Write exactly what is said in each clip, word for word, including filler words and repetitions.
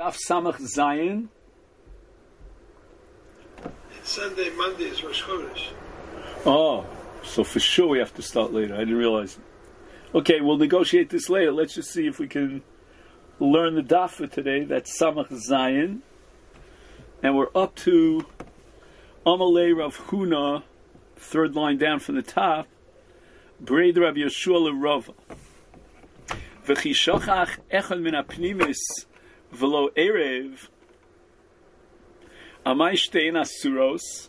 Daf Samach Zayin. Sunday, Monday is Rosh Chodesh. Oh, so for sure we have to start later. I didn't realize it. Okay, we'll negotiate this later. Let's just see if we can learn the daf for today. That's Samach Zayin. And we're up to Amalei Rav Huna, third line down from the top. Breid Rabbi Yeshua LeRava. V'chi shochach echad min ha'pnimis v'lo erev amai shtein asuros.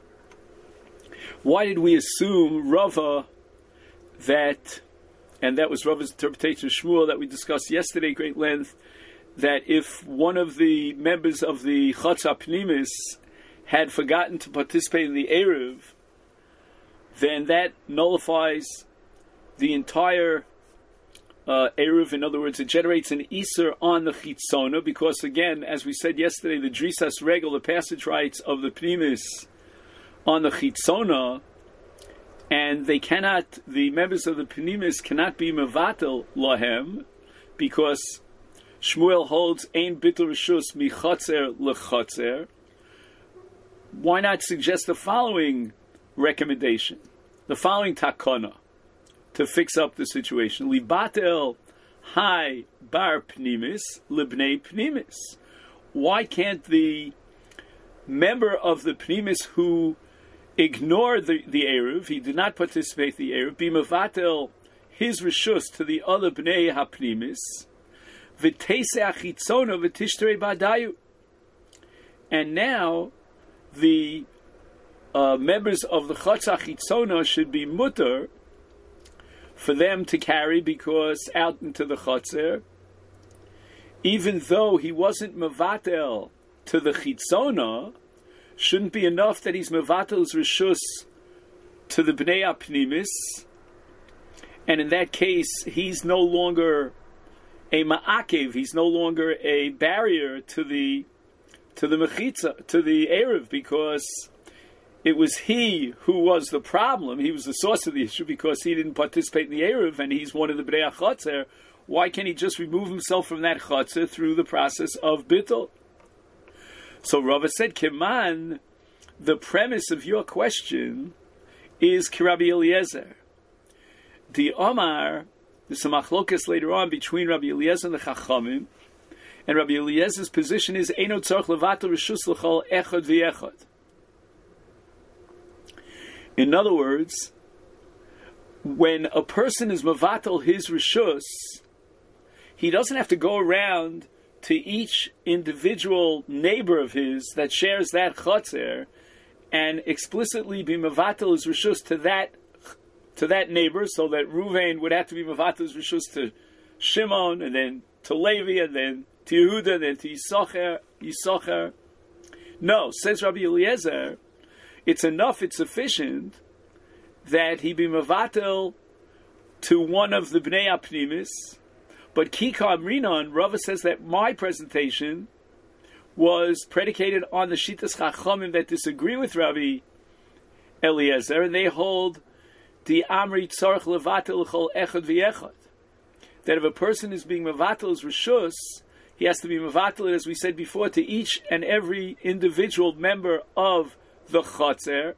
Why did we assume Rava that, and that was Rava's interpretation of Shmuel that we discussed yesterday at great length, that if one of the members of the Chutz HaPnimis had forgotten to participate in the Erev, then that nullifies the entire uh, Erev. In other words, it generates an Iser on the Chitzona, because again, as we said yesterday, the Drisas Regel, the passage rights of the Pnimis on the Chitzona, and they cannot, the members of the Pnimis cannot be Mevatel Lahem, because Shmuel holds Ein Bitul Rishus Mi Chotzer L'Chotzer. Why not suggest the following recommendation, the following takana, to fix up the situation? Libatel hai bar pnimis libnei pnimis. Why can't the member of the pnimis who ignored the, the Erev, he did not participate in the Erev, be mevatel his rishus to the other bnei hapnimis, v'teise achitzona v'tishterei badayu. And now the Uh, members of the Chutz HaChitzona should be mutter for them to carry, because out into the Chutzer, even though he wasn't mevatel to the Chitzona, shouldn't be enough that he's mevatel's rishus to the Bnei HaPnimis, and in that case he's no longer a ma'akev, he's no longer a barrier to the to the mechitza, to the Erev, because it was he who was the problem. He was the source of the issue, because he didn't participate in the Erev, and he's one of the Bnei HaChotzer. Why can't he just remove himself from that Chotzer through the process of Bittul? So Rava said, Keman, the premise of your question is K'Rabbi Eliezer. The Omar, there's some machlokas later on between Rabbi Eliezer and the Chachamim, and Rabbi Eliezer's position is Eino tzarich levatel rishus l'chol echad v'echad. In other words, when a person is mevatel his rishus, he doesn't have to go around to each individual neighbor of his that shares that chotzer and explicitly be mevatel his rishus to that to that neighbor, so that Ruvain would have to be mevatel his rishus to Shimon, and then to Levi, and then to Yehuda, and then to Yisachar. Yisachar. No, says Rabbi Eliezer, it's enough, it's sufficient that he be mevatel to one of the Bnei HaPnimis. But Kikar Rinon, Rava says that my presentation was predicated on the Shitas Chachamim that disagree with Rabbi Eliezer, and they hold the Amri Tzarech Levatel L'chol Echad V'Echad, that if a person is being mevatel his rishus, he has to be mevatel, as we said before, to each and every individual member of the Chotzer.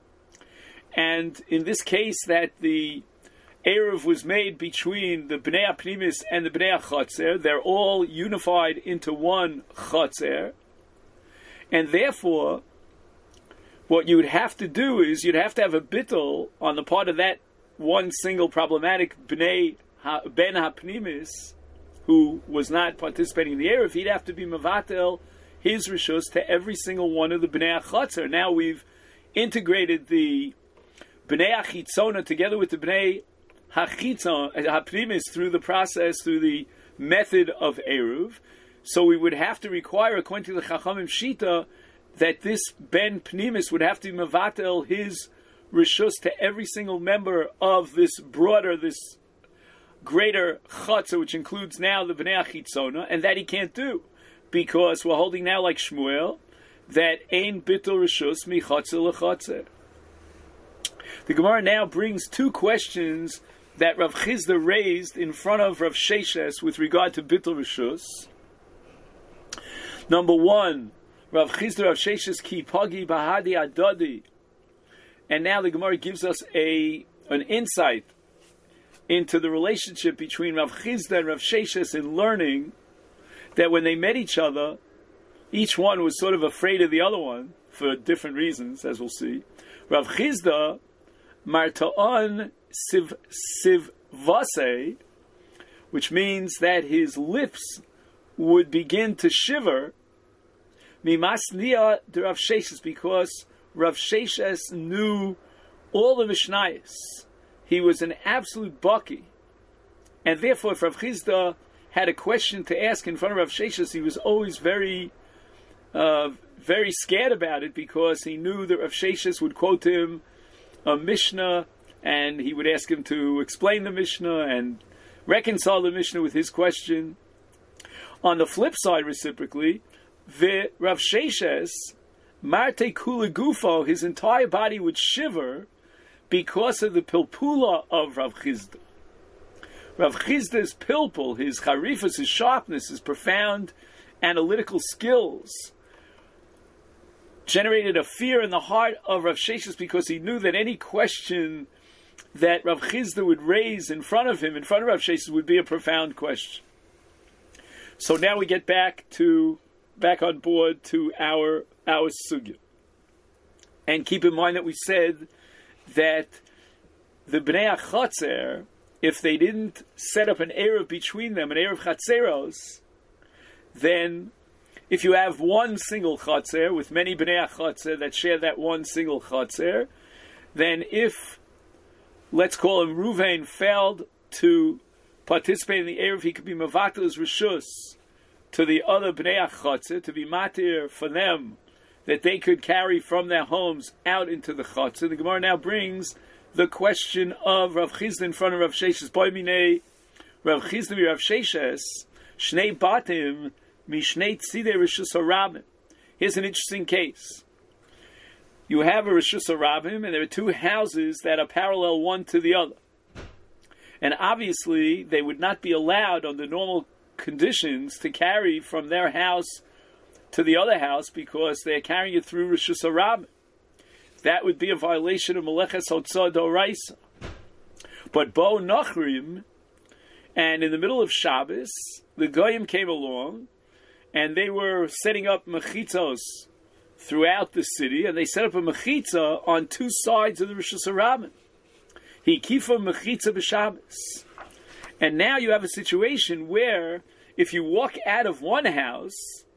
And in this case, that the Erev was made between the Bnei HaPnimis and the Bnei HaChotzer, they're all unified into one Chotzer, and therefore what you would have to do is you'd have to have a bittul on the part of that one single problematic Bnei ha, Ben HaPnimis who was not participating in the Erev. He'd have to be mevatel his rishus to every single one of the Bnei HaChotzer. Now we've integrated the Bnei HaChitzona together with the Bnei HaPnimis through the process, through the method of Eruv. So we would have to require, according to the Chachamim Shita, that this Ben Pnimis would have to be mevatel his rishus to every single member of this broader, this greater Chotzer, which includes now the Bnei HaChitzona, and that he can't do, because we're holding now, like Shmuel, that Ein Bitul Rishus Mi Chotzer L'Chotzer. The Gemara now brings two questions that Rav Chizda raised in front of Rav Sheshes with regard to Bitul Rishus. Number one, Rav Chisda Rav Sheshes ki pagi bahadi adadi. And now the Gemara gives us a an insight into the relationship between Rav Chisda and Rav Sheshes in learning that when they met each other, each one was sort of afraid of the other one for different reasons, as we'll see. Rav Chisda marta'an siv sivvase, which means that his lips would begin to shiver, mimasniya de Rav Sheshes, because Rav Sheshes knew all the Mishnayos. He was an absolute baki. And therefore, if Rav Chisda had a question to ask in front of Rav Sheshes, he was always very, uh, very scared about it, because he knew that Rav Sheshes would quote him a Mishnah, and he would ask him to explain the Mishnah and reconcile the Mishnah with his question. On the flip side, reciprocally, the Rav Sheshes, Marte Kula Gufo, his entire body would shiver because of the pilpula of Rav Chisda. Rav Chizda's pilpul, his charifas, his sharpness, his profound analytical skills, generated a fear in the heart of Rav Sheshes, because he knew that any question that Rav Chisda would raise in front of him, in front of Rav Sheshes, would be a profound question. So now we get back to back on board to our our sugya, and keep in mind that we said that the Bnei HaChatzer, if they didn't set up an eruv between them, an eruv chatzeros, then if you have one single chatzer with many Bnei HaChatzer that share that one single chatzer, then if, let's call him Ruvain, failed to participate in the eruv, he could be mevatel his rishus to the other Bnei HaChatzer, to be matir for them, that they could carry from their homes out into the Chatzer. The Gemara now brings the question of Rav Chisda in front of Rav Sheshes. Boy minei Rav Chisda mi Rav Sheshes, shnei batim mi shnei tzidei rishus harabim. Here's an interesting case. You have a rishus harabim, and there are two houses that are parallel one to the other. And obviously, they would not be allowed under normal conditions to carry from their house to the other house, because they're carrying it through Rishus Harabim. That would be a violation of Meleches Hotzah D'Oraisa. But Bo Nachrim, and in the middle of Shabbos, the Goyim came along, and they were setting up mechitzos throughout the city, and they set up a mechitza on two sides of the Rishus Harabim. He kifa mechitza b'Shabbos. And now you have a situation where, if you walk out of one house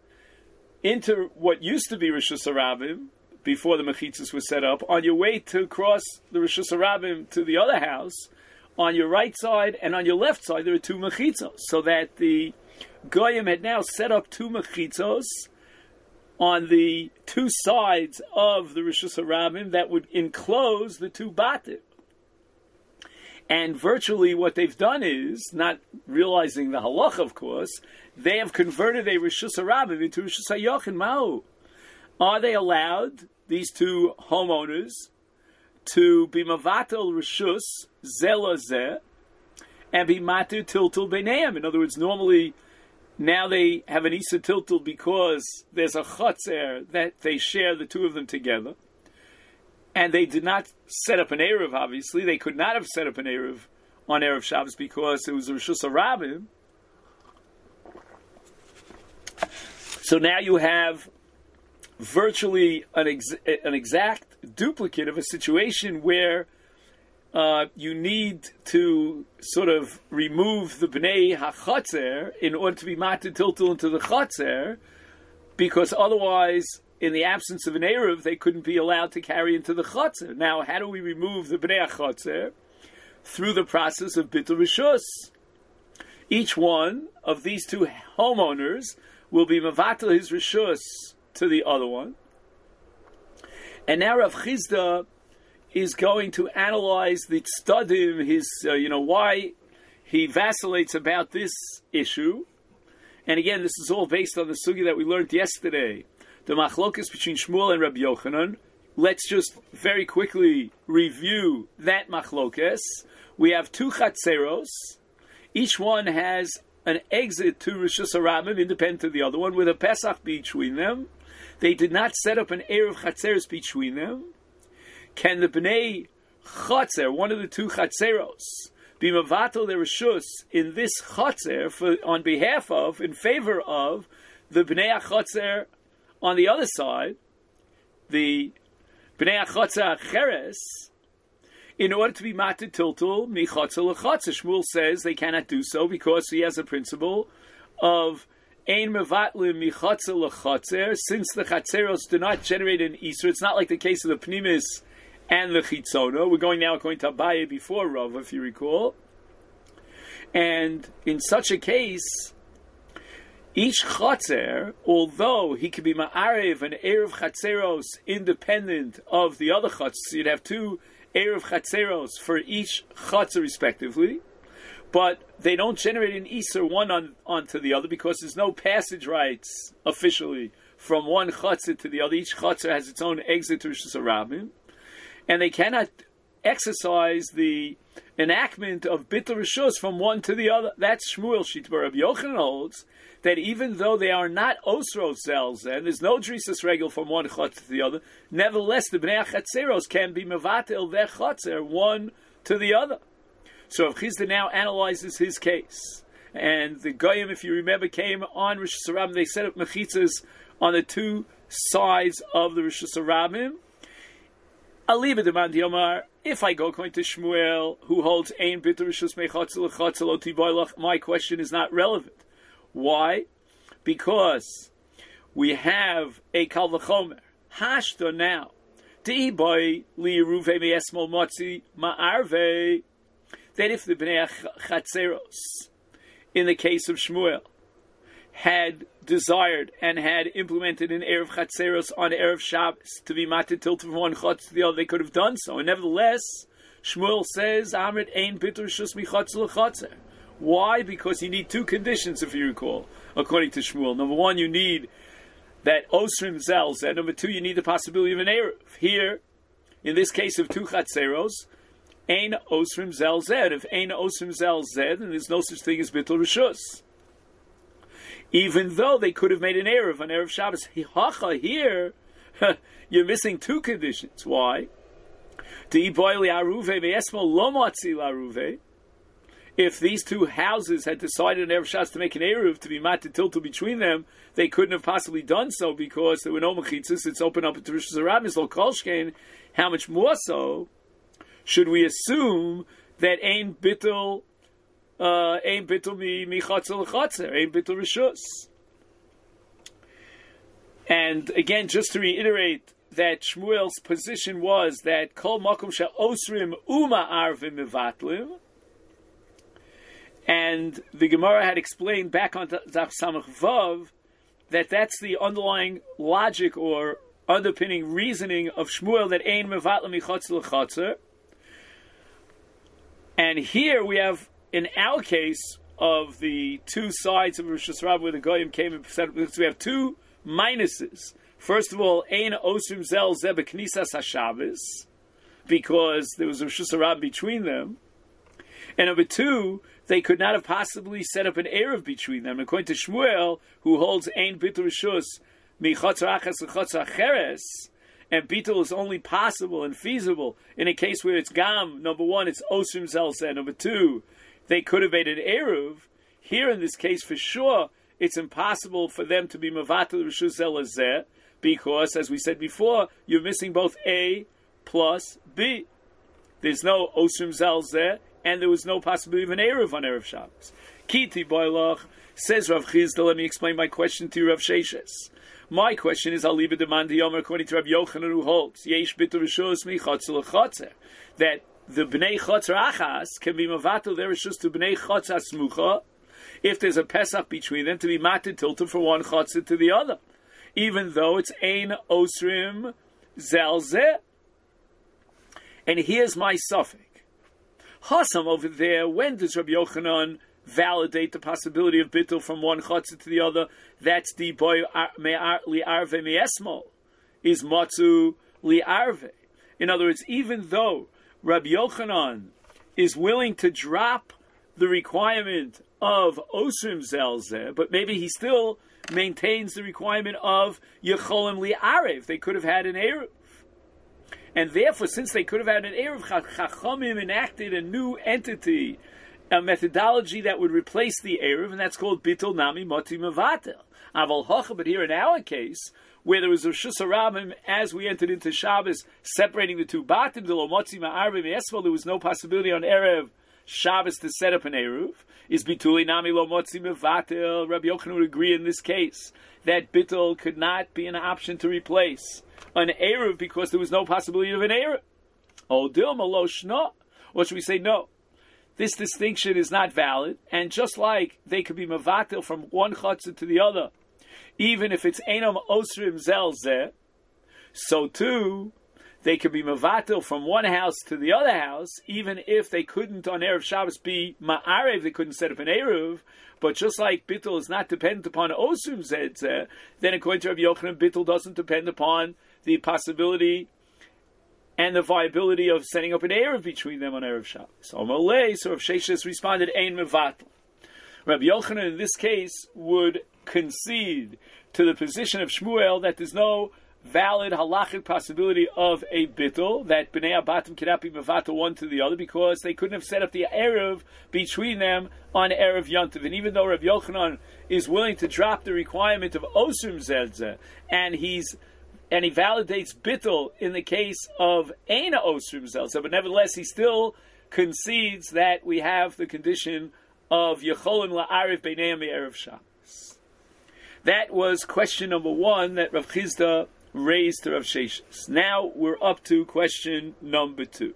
into what used to be Rishus Harabim, before the mechitzas were set up, on your way to cross the Rishus Harabim to the other house, on your right side and on your left side there are two mechitzos, so that the Goyim had now set up two mechitzos on the two sides of the Rishus Harabim that would enclose the two batim. And virtually what they've done is, not realizing the halacha, of course, they have converted a Rishus Harabim into Rishus Hayochin Ma'u. Are they allowed, these two homeowners, to be Mavatel Rishus Zela Zeh and be Matir Tiltul Beineim? In other words, normally now they have an Isa Tiltul because there's a Chatzer that they share, the two of them together. And they did not set up an Eruv, obviously. They could not have set up an Eruv on Erev Shabbos because it was a Rishus Harabim. So now you have virtually an, ex- an exact duplicate of a situation where uh, you need to sort of remove the Bnei HaChatzer in order to be matir tiltul into the Chatzer, because otherwise, in the absence of an Eruv, they couldn't be allowed to carry into the Chatzer. Now, how do we remove the Bnei HaChatzer? Through the process of Bitul Rishus. Each one of these two homeowners will be Mavatel his Rishus to the other one. And now Rav Chisda is going to analyze the Tzdadim, his, uh, you know, why he vacillates about this issue. And again, this is all based on the sugi that we learned yesterday. The machlokas between Shmuel and Rabbi Yochanan. Let's just very quickly review that machlokas. We have two chatzeros. Each one has an exit to Rishus Harabim, independent of the other one, with a Pesach between them. They did not set up an Erev Chatzeros between them. Can the Bnei Chatzer, one of the two Chatzeros, be Mavatal their Rishus in this Chatzer for, on behalf of, in favor of, the Bnei Chatzer on the other side, the Bnei Chatzer Acheres, in order to be mated tiltul michatzer lechatzer? Shmuel says they cannot do so because he has a principle of ein mevatlim michatzer lechatzer. Since the chatzeros do not generate an Isur, it's not like the case of the pnimis and the chitzono. We're going now according to Abaye before Rav, if you recall. And in such a case, each chatzer, although he could be ma'arev and erev chatzeros independent of the other chatzer, so you'd have two Erev Chatzeros for each Chatzah respectively, but they don't generate an Isur one on, onto the other because there's no passage rights officially from one Chatzah to the other. Each Chatzah has its own exit to Rishus Harabim, and they cannot exercise the enactment of Bittul Rishus from one to the other. That's Shmuel Shit. Rabbi Yochanan holds that even though they are not Osros Zelz, and there's no Drisas Regel from one Chotzer to the other, nevertheless the Bnei Chatzeros can be Mevatel their Chotzer one to the other. So Rav Chisda now analyzes his case. And the Goyim, if you remember, came on Rishus Harabim, they set up Mechitzas on the two sides of the Rishus Harabim. Aliba demand Yomar, if I go according to Shmuel, who holds Ein Bitter Rishus Mechatzel Lechatzel Otiboylach, my question is not relevant. Why? Because we have a Kal V'chomer. Hashta now. Di boy li Yeruve me'esmol motzi ma'arve. That if the Bnei Chatzeros, in the case of Shmuel, had desired and had implemented an Erev Chatzeros on Erev Shabbos to be mated tilted from one Chatz to the other, they could have done so. And nevertheless, Shmuel says, Amrit ein bitur shus michatzel lechatzer. Why? Because you need two conditions, if you recall, according to Shmuel. Number one, you need that Osrim Zelz, and number two, you need the possibility of an Erev. Here, in this case of two Chatzeros, Ein Osrim Zelz Zed. If Ein Osrim Zelz Zed, then there's no such thing as Bittul Rishus. Even though they could have made an Erev, an Erev Shabbos. Hacha, here, you're missing two conditions. Why? If these two houses had decided in Erev Shabbos to make an Erev to be mated tiltul between them, they couldn't have possibly done so because there were no mechitzas. It's open up to Rishus Harabim, lo kolshkein. How much more so should we assume that ein bittul, uh, ein bittul mi michatzel lechatzer, ein bittul rishus? And again, just to reiterate that Shmuel's position was that kol makom she'osrim uma arvim mevatlim. And the Gemara had explained back on Daf Samach Vav that that's the underlying logic or underpinning reasoning of Shmuel that ein mevatlim michatzel lechatzer. And here we have, in our case, of the two sides of Rishus Harabim where the Goyim came and said, we have two minuses. First of all, ein osrim zel ze beknisas hashabbos, because there was a Rishus Harabim between them. And number two, they could not have possibly set up an Erev between them. According to Shmuel, who holds ein bitul rishus michatzer achas lechatzer acheres, and bitul is only possible and feasible in a case where it's gam. Number one, it's osrim zelzeh. Number two, they could have made an eruv. Here, in this case, for sure, it's impossible for them to be mavatul rishus zelzeh because, as we said before, you're missing both A plus B. There's no osrim zelzeh, and there was no possibility of an eruv on Erev Shabbos. Kiti boilach, says Rav Chisda. Let me explain my question to you, Rav Sheshes. My question is, I'll leave it demand the Yomer according to Rabbi Yochanan, who holds Yesh bitur rishus michatzel lechatzer, that the bnei chotzer achas can be mavatul their rishus to bnei chotzer smucha if there's a Pesach between them to be mated tilted from one chotzer to the other, even though it's ein osrim zelzeh. And here's my suffix. Hasam over there, when does Rabbi Yochanan validate the possibility of bittul from one chotzer to the other? That's the boy li'arve me'esmol, is matzu li'arve. In other words, even though Rabbi Yochanan is willing to drop the requirement of Osrim Zelzeh, but maybe he still maintains the requirement of Yecholim Li'arev. They could have had an Eruv. And therefore, since they could have had an Eruv, Chachamim enacted a new entity, a methodology that would replace the Eruv, and that's called Bittul Nami Moti Mevatel. Aval Hocha, but here in our case, where there was a Reshus HaRabim, as we entered into Shabbos, separating the two Batim, the Lo Motzi Ma'arvim Esval, there was no possibility on Erev Shabbos to set up an Eruv, is Bituli Nami Lo Motzi Mevatel. Rabbi Yochanan would agree in this case that Bittul could not be an option to replace an Eruv because there was no possibility of an Eruv. Oh, Dilma Lo Shna. Or should we say no? This distinction is not valid, and just like they could be Mevatel from one Chatzah to the other, even if it's Einam Osrim Zelzeh, so too, they could be Mevatel from one house to the other house, even if they couldn't on Erev Shabbos be Ma'arev, they couldn't set up an Eruv, but just like Bittul is not dependent upon Osrim Zelzeh, then according to Rabbi Yochanan, Bittul doesn't depend upon the possibility and the viability of setting up an Eruv between them on Erev Shabbos. So Amalei, so Rav Sheshes responded, Ein Mevatel. Rabbi Yochanan in this case would concede to the position of Shmuel that there's no valid halachic possibility of a bittul, that Bnei Abatim cannot be mevatel one to the other because they couldn't have set up the Erev between them on Erev Yontiv. And even though Rabbi Yochanan is willing to drop the requirement of Osrim Zelzeh, and he's and he validates bittul in the case of Eina Osrim Zelzeh, but nevertheless he still concedes that we have the condition of Yecholim La'arif Beineim Erev Shabbos. That was question number one that Rav Chizda raised to Rav Sheshes. Now we're up to question number two.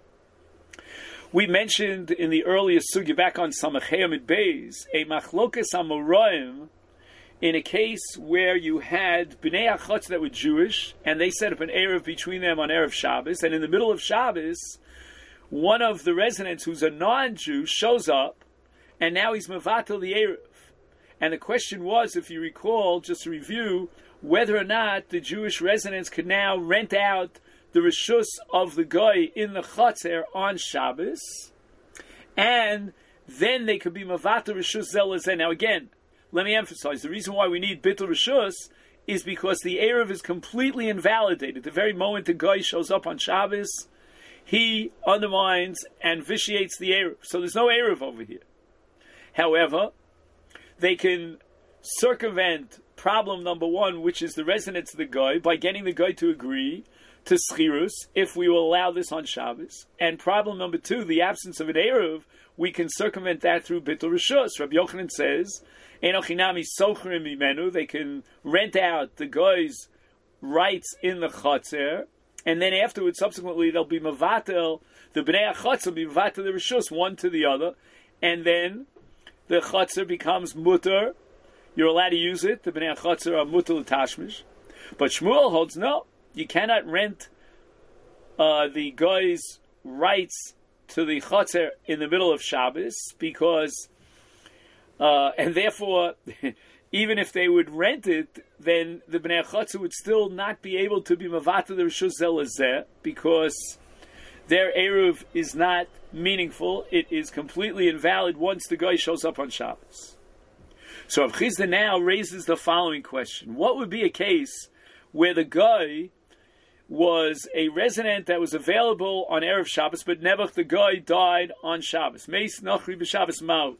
We mentioned in the earlier sugya back on Samachei Amid Beis a machlokas amoraim in a case where you had Bnei Achotz that were Jewish and they set up an Erev between them on Erev Shabbos, and in the middle of Shabbos one of the residents who's a non-Jew shows up and now he's mevatel the Erev. And the question was, if you recall, just to review, whether or not the Jewish residents could now rent out the reshus of the guy in the Chatzer on Shabbos, and then they could be mevatel reshus zelazeh. Now again, let me emphasize, the reason why we need bittul reshus is because the Erev is completely invalidated. The very moment the guy shows up on Shabbos, he undermines and vitiates the Erev. So there's no Erev over here. However, they can circumvent problem number one, which is the residence of the guy, by getting the guy to agree to schirus, if we will allow this on Shabbos. And problem number two, the absence of an Erev, we can circumvent that through bittul reshus. Rabbi Yochanan says, Enochinami sochrim imenu, they can rent out the guy's rights in the Chatzer, and then afterwards, subsequently, they'll be mevatel, the Bnei HaChatzer will be mevatel the reshus, one to the other, and then the Chatzer becomes mutter. You're allowed to use it. The Bnei HaChatzer are mutter l'tashmish. But Shmuel holds, no, you cannot rent uh, the guy's rights to the Chatzer in the middle of Shabbos, because, uh, and therefore, even if they would rent it, then the Bnei HaChatzer would still not be able to be mevatel the reshus zelazeh, because their Eruv is not meaningful. It is completely invalid once the guy shows up on Shabbos. So Rav Chizda now raises the following question. What would be a case where the guy was a resident that was available on Erev Shabbos, but never the guy died on Shabbos? Meis Nachri b'Shabbos Ma'u.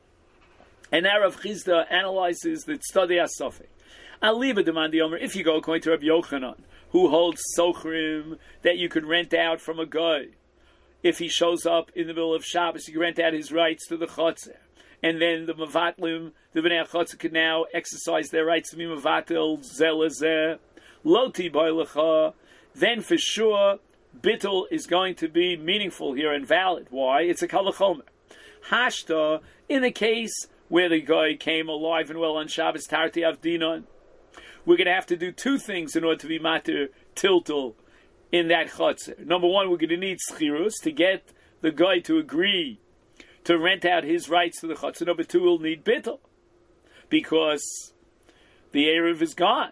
And now Rav Chizda analyzes the Tzadei HaSofek. Aliba demandi Omer, if you go according to Rabbi Yochanan, who holds sochrim, that you could rent out from a guy. If he shows up in the middle of Shabbos, you can rent out his rights to the Chatzer. And then the Mevatlim, the Bnei HaChatzer, can now exercise their rights to be Mevatel, Zelazeh, Loti Bailecha. Then for sure, Bittul is going to be meaningful here and valid. Why? It's a Kalachomer. Hashta, in the case where the guy came alive and well on Shabbos, Tarti Avdinon, we're going to have to do two things in order to be matir tiltul in that Chatzer. Number one, we're going to need schirus to get the guy to agree to rent out his rights to the Chatzer. Number two, we'll need bittul, because the Erev is gone.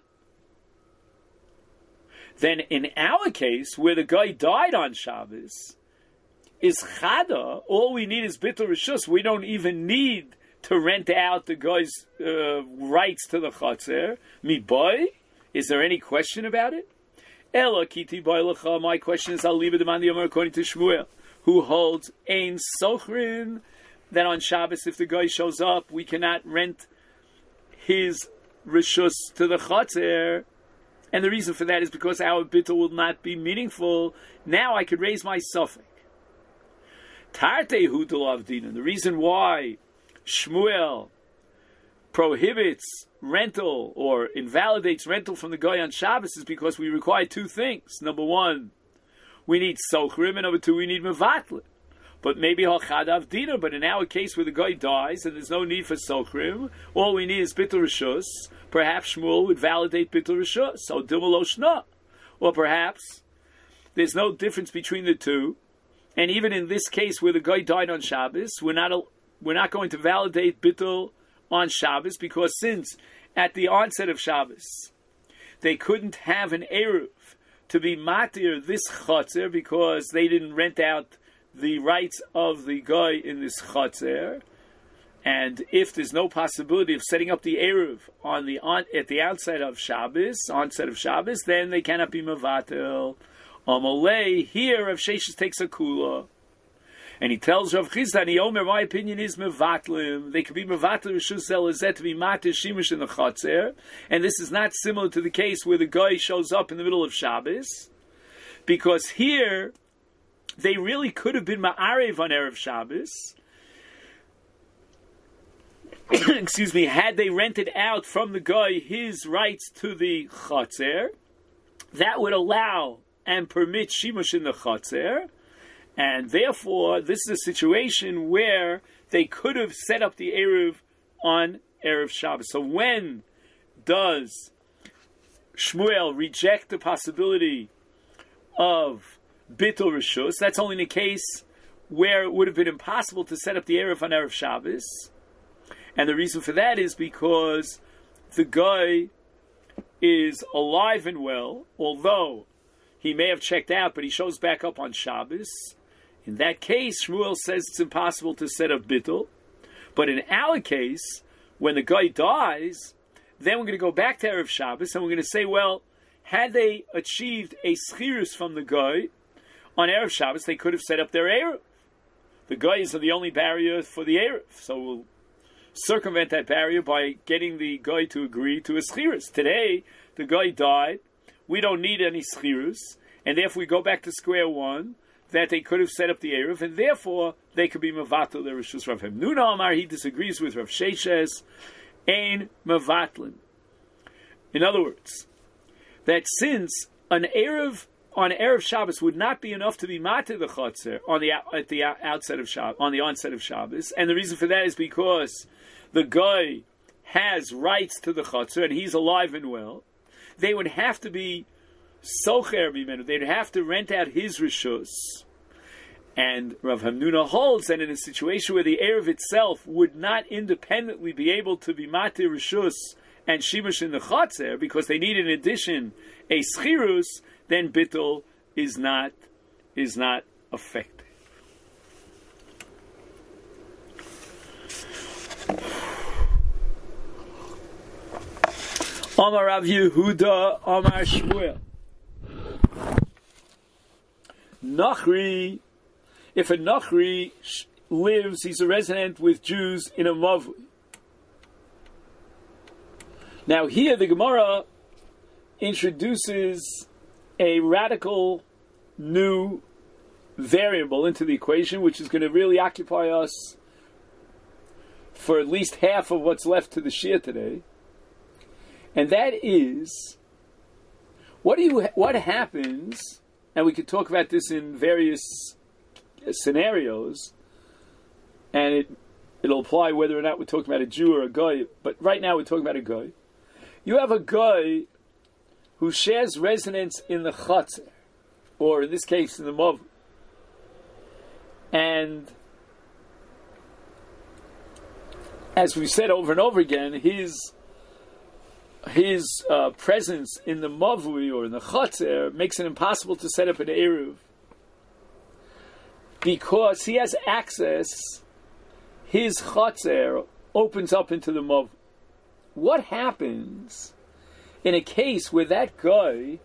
Then in our case, where the guy died on Shabbos, is chada, all we need is bittul reshus. We don't even need to rent out the guy's uh, rights to the chotzer. Mi boy, is there any question about it? Ella kiti boy lecha. My question is, I'll leave it demand the Omer according to Shmuel, who holds ein sochrin, that on Shabbos, if the guy shows up, we cannot rent his rishus to the chotzer. And the reason for that is because our bittul will not be meaningful. Now I could raise my suffix. Tarte hu delavdina. The reason why Shmuel prohibits rental or invalidates rental from the guy on Shabbos is because we require two things. Number one, we need sochrim, and number two, we need mevatlim. But maybe halchad avdina. But in our case, where the guy dies and there's no need for sochrim, all we need is bittul rishus. Perhaps Shmuel would validate bittul rishus, so dilma lo shna. Or perhaps there's no difference between the two, and even in this case where the guy died on Shabbos, we're not a, we're not going to validate bittul on Shabbos, because since at the onset of Shabbos they couldn't have an eruv to be matir this chotzer because they didn't rent out the rights of the guy in this chotzer. And if there's no possibility of setting up the eruv on the on, at the outset of Shabbos, onset of Shabbos, then they cannot be mevatel. Amalei, here Rav Sheshes takes a kula, and he tells Rav Chisda, and he Omer, my opinion is mevatlim. They could be mevatel rishus elazet to be matir shimush in the chotzer, and this is not similar to the case where the guy shows up in the middle of Shabbos, because here they really could have been ma'arev on erev Shabbos. Excuse me, had they rented out from the guy his rights to the chotzer, that would allow and permit shimush in the chotzer, and therefore this is a situation where they could have set up the eruv on erev Shabbos. So when does Shmuel reject the possibility of bittul rishus? That's only in a case where it would have been impossible to set up the eruv on erev Shabbos. And the reason for that is because the guy is alive and well, although he may have checked out, but he shows back up on Shabbos. In that case, Shmuel says it's impossible to set up bittul. But in our case, when the guy dies, then we're going to go back to Erev Shabbos, and we're going to say, well, had they achieved a schirus from the guy on Erev Shabbos, they could have set up their Erev. The guys are the only barrier for the Erev, so we'll circumvent that barrier by getting the guy to agree to a schirus. Today, the guy died. We don't need any schirus, and therefore we go back to square one, that they could have set up the Erev, and therefore they could be mevatel their rishus. Rav Hamnuna Amar, he disagrees with Rav Sheshes, ein mevatlin. In other words, that since an Erev on Erev Shabbos would not be enough to be matir the chotzer on the at the outset of Shabbos, on the onset of Shabbos, and the reason for that is because the guy has rights to the chotzer and he's alive and well, they would have to be socher bimenu. They'd have to rent out his rishus. And Rav Hamnuna holds that in a situation where the Erev itself would not independently be able to be matir rishus and shimush in the chotzer, because they need in addition a schirus, then bittul is not is not effective. Amar Rav Yehuda, Amar Shmuel. Nachri, if a Nachri lives, he's a resident with Jews in a Mavli. Now here the Gemara introduces a radical new variable into the equation, which is going to really occupy us for at least half of what's left to the Shia today. And that is, what do you what happens, and we could talk about this in various scenarios, and it it'll apply whether or not we're talking about a Jew or a guy, but right now we're talking about a guy. You have a guy who shares residence in the Chatzar, or in this case in the Mav, and as we've said over and over again, his his uh, presence in the Mavui or in the Chatzar makes it impossible to set up an Eruv, because he has access, his Chatzar opens up into the Mavui. What happens in a case where that guy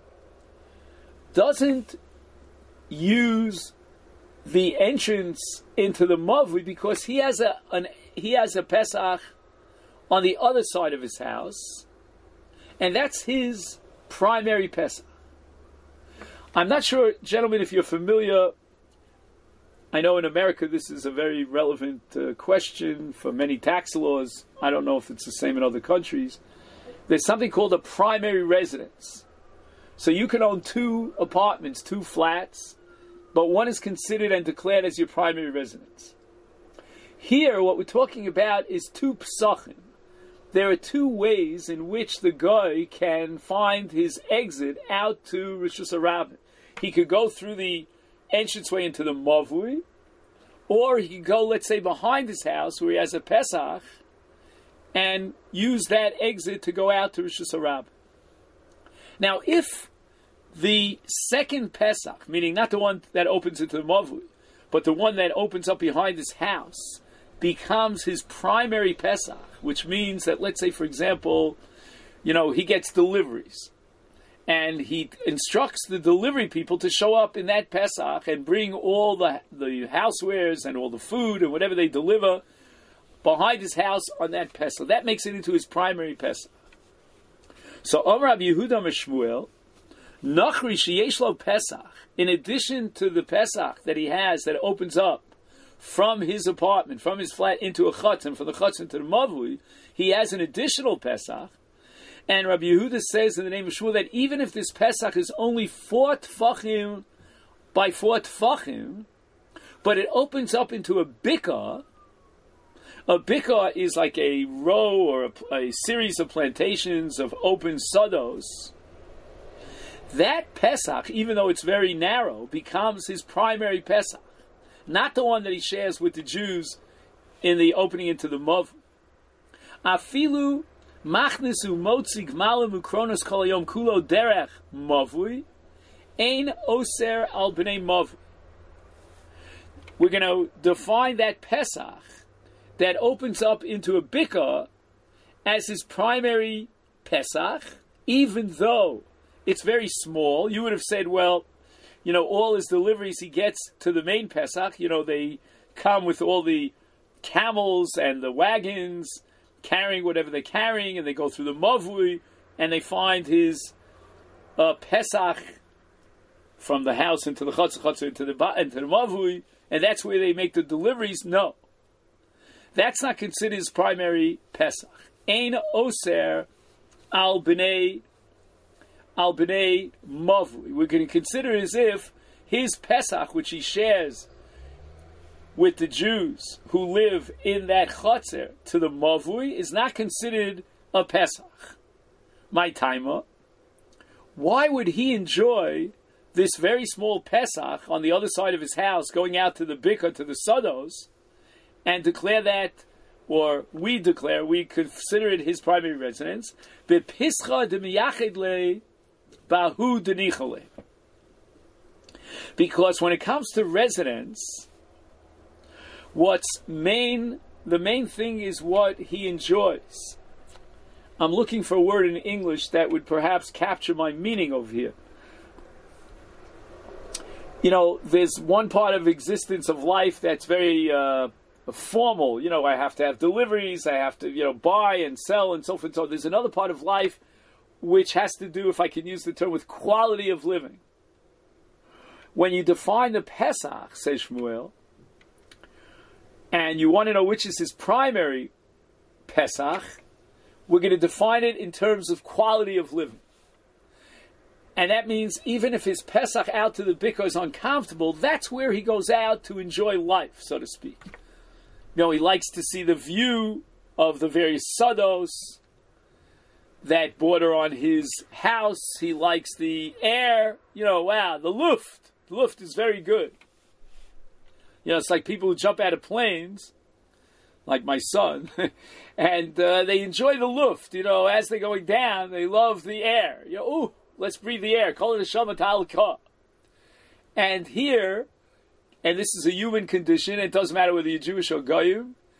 doesn't use the entrance into the Mavui because he has a an, he has a Pesach on the other side of his house, and that's his primary Pesach? I'm not sure, gentlemen, if you're familiar. I know in America this is a very relevant uh, question for many tax laws. I don't know if it's the same in other countries. There's something called a primary residence. So you can own two apartments, two flats, but one is considered and declared as your primary residence. Here, what we're talking about is two psachim. There are two ways in which the guy can find his exit out to Rishus HaRabim. He could go through the entranceway into the Mavui, or he could go, let's say, behind his house where he has a Pesach and use that exit to go out to Rishus HaRabim. Now, if the second Pesach, meaning not the one that opens into the Mavui, but the one that opens up behind his house, becomes his primary Pesach, which means that, let's say, for example, you know, he gets deliveries, and he instructs the delivery people to show up in that Pesach and bring all the the housewares and all the food and whatever they deliver behind his house on that Pesach. That makes it into his primary Pesach. So, Omar Rabbi Yehuda Meshmuel, Nachri sheyesh lo Pesach, in addition to the Pesach that he has that opens up from his apartment, from his flat into a chutzim, from the chutzim to the Mavui, he has an additional Pesach. And Rabbi Yehuda says in the name of Shmuel that even if this Pesach is only four tfachim by four tfachim, but it opens up into a bikah. A bikah is like a row or a, a series of plantations of open sados. That Pesach, even though it's very narrow, becomes his primary Pesach. Not the one that he shares with the Jews in the opening into the Mav. Afilu machnisu motzi gmalim ukronos kol hayom kulo derech mavui ein oser al bnei mavui. We're going to define that Pesach that opens up into a bikah as his primary Pesach, even though it's very small. You would have said, well, you know, all his deliveries he gets to the main Pesach, you know, they come with all the camels and the wagons carrying whatever they're carrying, and they go through the Mavui, and they find his uh, Pesach from the house into the Chatzah, Chatzah into the, into the Mavui, and that's where they make the deliveries. No. That's not considered his primary Pesach. Ein oser al b'nei al b'nei Mavui. We're going to consider as if his Pesach, which he shares with the Jews who live in that Chatzah to the Mavui, is not considered a Pesach. My timer. Why would he enjoy this very small Pesach on the other side of his house, going out to the Bikah, to the Sodos, and declare that, or we declare, we consider it his primary residence, Bepischa demiyachid le bahu denichale. Because when it comes to residence, what's main, the main thing is what he enjoys. I'm looking for a word in English that would perhaps capture my meaning over here. You know, there's one part of existence of life that's very uh, formal. You know, I have to have deliveries, I have to, you know, buy and sell and so forth. So there's another part of life which has to do, if I can use the term, with quality of living. When you define the Pesach, says Shmuel, and you want to know which is his primary Pesach, we're going to define it in terms of quality of living. And that means even if his Pesach out to the Bikah is uncomfortable, that's where he goes out to enjoy life, so to speak. You know, he likes to see the view of the various sados that border on his house. He likes the air. You know, wow, the luft. The luft is very good. You know, it's like people who jump out of planes, like my son, and uh, they enjoy the luft. You know, as they're going down, they love the air. You know, ooh, let's breathe the air. Call it a Shabbat Halakha. And here, and this is a human condition, it doesn't matter whether you're Jewish or Goyim,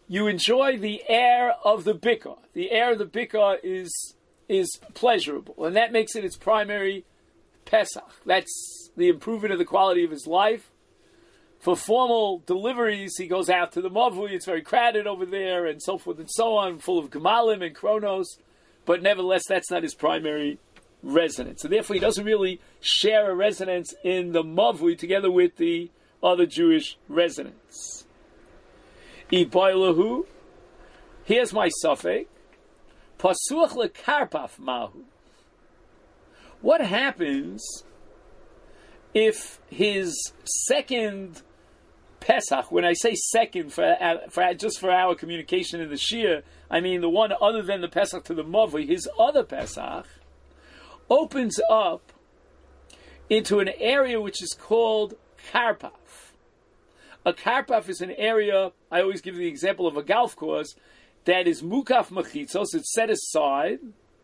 you enjoy the air of the Bikah. The air of the Bikah is is pleasurable, and that makes it its primary Pesach. That's the improvement of the quality of his life. For formal deliveries, he goes out to the Mavui. It's very crowded over there, and so forth and so on, full of Gemalim and Kronos. But nevertheless, that's not his primary residence. So therefore, he doesn't really share a residence in the Mavui together with the other Jewish residents. Ibailahu, here's my suffix. Pasuach lekarpaf mahu. What happens if his second Pesach, when I say second, for, for just for our communication in the Shir, I mean the one other than the Pesach to the Mavui, his other Pesach, opens up into an area which is called Karpaf. A Karpaf is an area, I always give the example of a golf course, that is Mukaf Mechitzos, it's set aside,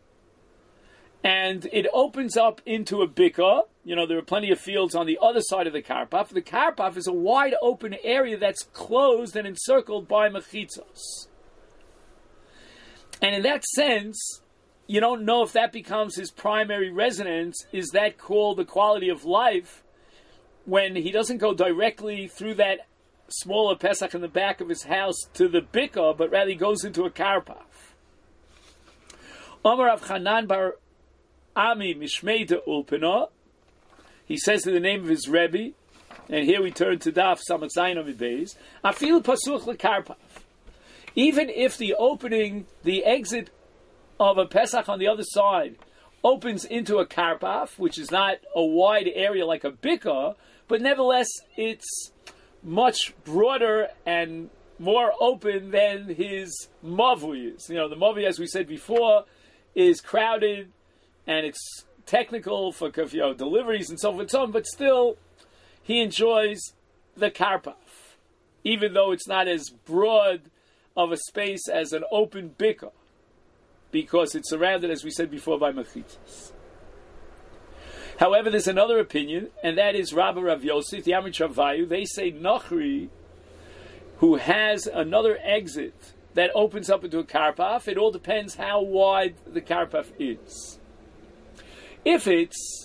and it opens up into a Bikah. You know, there are plenty of fields on the other side of the Karpaf. The Karpaf is a wide open area that's closed and encircled by Mechitzos. And in that sense, you don't know if that becomes his primary residence. Is that called the quality of life when he doesn't go directly through that smaller Pesach in the back of his house to the Bikah, but rather he goes into a Karpaf? Omar Rav Chanan bar Ami Mishmei de Ulpana. He says in the name of his Rebbe, and here we turn to Daf Samach Zayin Amid Beis, Afilu Pasuch leKarpaf. Even if the opening, the exit of a Pesach on the other side opens into a Karpaf, which is not a wide area like a Bikah, but nevertheless it's much broader and more open than his Mavui is. You know, the Mavui, as we said before, is crowded and it's technical for, you know, deliveries and so forth and so on, but still he enjoys the Karpaf, even though it's not as broad of a space as an open Bikah, because it's surrounded, as we said before, by Mechitzos. However, there's another opinion, and that is Rabbi Rav Yosef, the Amrit Shavayu. They say Nachri, who has another exit that opens up into a Karpaf, it all depends how wide the Karpaf is. If it's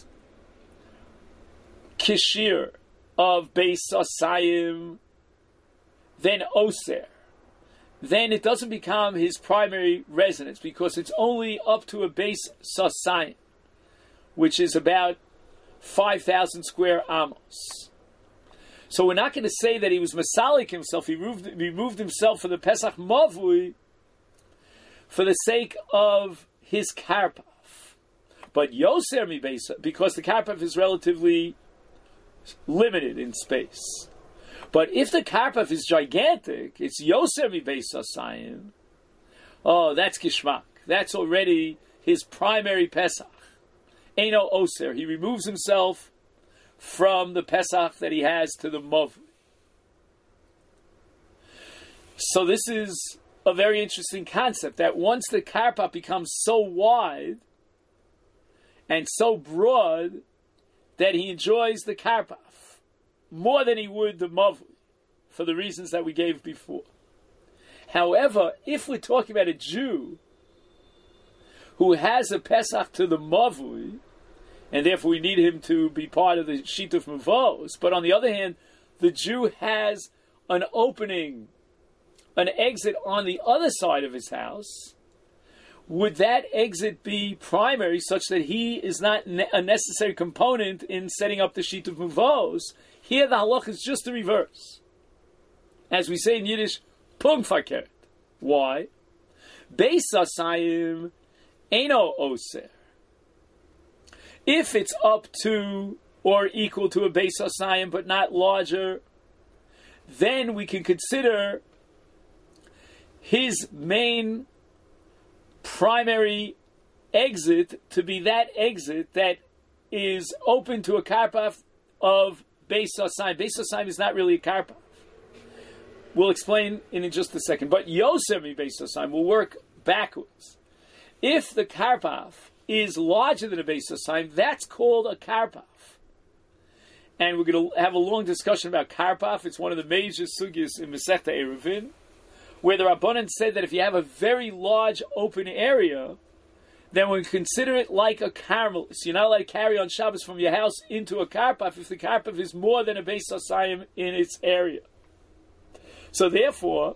Kishir of Beis Sasayim, then Oser, then it doesn't become his primary residence because it's only up to a Beis Sasayim, which is about five thousand square amos. So we're not going to say that he was Masalik himself, he removed, removed himself for the Pesach Mavui for the sake of his Karpaf. But Yoser mi Beis, because the Karpaf is relatively limited in space. But if the Karpaf is gigantic, it's Yoser mi Beis Sasayim. Oh, that's Kishmak. That's already his primary Pesach. Eino Oser. He removes himself from the Pesach that he has to the Mavui. So this is a very interesting concept, that once the Karpaf becomes so wide and so broad that he enjoys the Karpaf more than he would the Mavui, for the reasons that we gave before. However, if we're talking about a Jew who has a Pesach to the Mavui, and therefore we need him to be part of the Shituf Mavos, but on the other hand, the Jew has an opening, an exit on the other side of his house, would that exit be primary such that he is not ne- a necessary component in setting up the Shituf Mavos? Here the halach is just the reverse. As we say in Yiddish, Pum Fakert. Why? Beis Sasayim Eino Oser. If it's up to or equal to a Beis Sasayim but not larger, then we can consider his main primary exit to be that exit that is open to a Karpaf of Beis Sasayim. Beis Sasayim is not really a Karpaf. We'll explain in just a second. But Yoser mi Beis Sasayim will work backwards. If the Karpaf is larger than a Beis Sasayim, that's called a Karpaf. And we're going to have a long discussion about Karpaf. It's one of the major sugyas in Masechta Eruvin. where the Rabbanan said that if you have a very large open area, then we consider it like a carmel. So you're not allowed to carry on Shabbos from your house into a karpaf if the karpaf is more than a beis hasayim in its area. So therefore,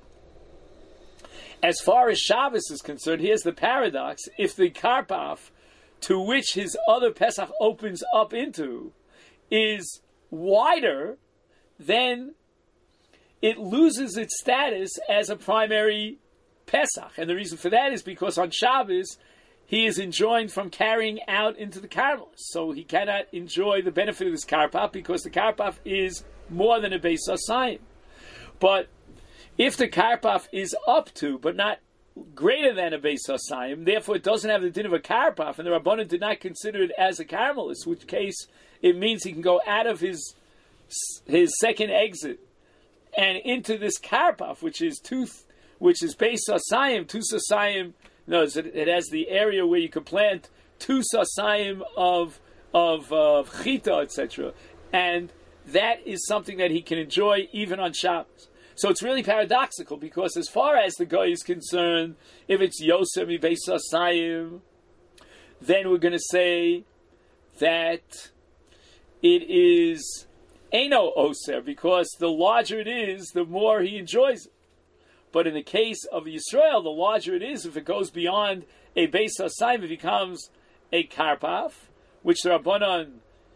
as far as Shabbos is concerned, here's the paradox. If the karpaf to which his other Pesach opens up into is wider, then it loses its status as a primary Pesach. And the reason for that is because on Shabbos, he is enjoined from carrying out into the karmelis. So he cannot enjoy the benefit of this karpaf because the karpaf is more than a beis hasayim. But if the karpaf is up to, but not greater than a beis hasayim, therefore it doesn't have the din of a karpaf, and the Rabbanan did not consider it as a karmelis, which case it means he can go out of his his second exit and into this karpaf, which is two, which is beis hasayim, two sasayim. No, it has the area where you can plant two sasayim of of of chita, et cetera, and that is something that he can enjoy even on Shabbos. So it's really paradoxical because, as far as the guy is concerned, if it's Yosef mi beis hasayim, then we're going to say that it is Eino Oser, because the larger it is, the more he enjoys it. But in the case of Yisrael, the larger it is, if it goes beyond a beis hasayim, it becomes a karpaf, which the Rabbanan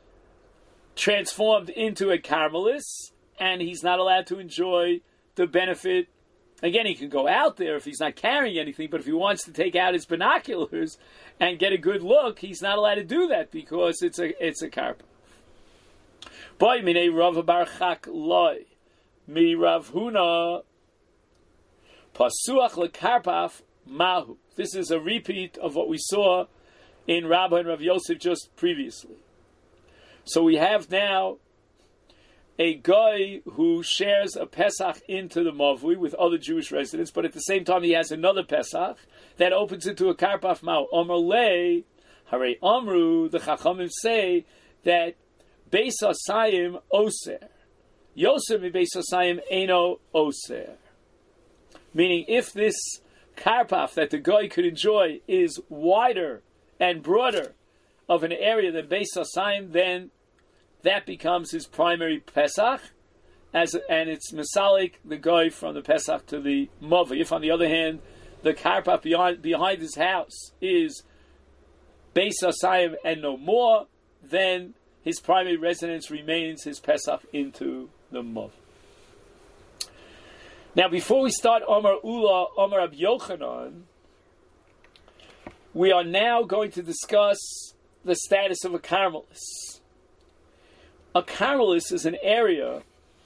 transformed into a karmelis, and he's not allowed to enjoy the benefit. Again, he can go out there if he's not carrying anything, but if he wants to take out his binoculars and get a good look, he's not allowed to do that because it's a it's a karpaf. Boy, minei Rav bar Chak loy mi Rav Huna pasuach lekarpaf mahu. This is a repeat of what we saw in Rabbah and Rav Yosef just previously. So we have now a guy who shares a Pesach into the Mavui with other Jewish residents, but at the same time he has another Pesach that opens into a Karpaf Mao. Omer lei, Hare Amru, the Chachamim say that Beis Hasayim Oser. Yosef mi Beis Hasayim Eino Oser. Meaning, if this Karpaf that the guy could enjoy is wider and broader of an area than Beis Hasayim, then that becomes his primary Pesach, as and it's Masalik, the guy from the Pesach to the Mavi. If, on the other hand, the Karpaf behind, behind his house is Beis Hasayim and no more, then his primary residence remains his Pesach into the Mavi. Now, before we start Omar Ula, Omar Ab Yochanan, we are now going to discuss the status of a karmelis. A karmelis is an area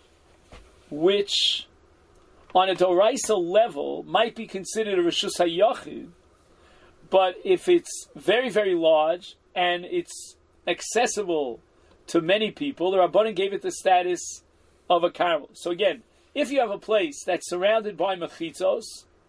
which, on a doraisa level, might be considered a reshus hayachid, but if it's very, very large and it's accessible to many people, the Rabbanan gave it the status of a karmelis. So again, if you have a place that's surrounded by mechitzos,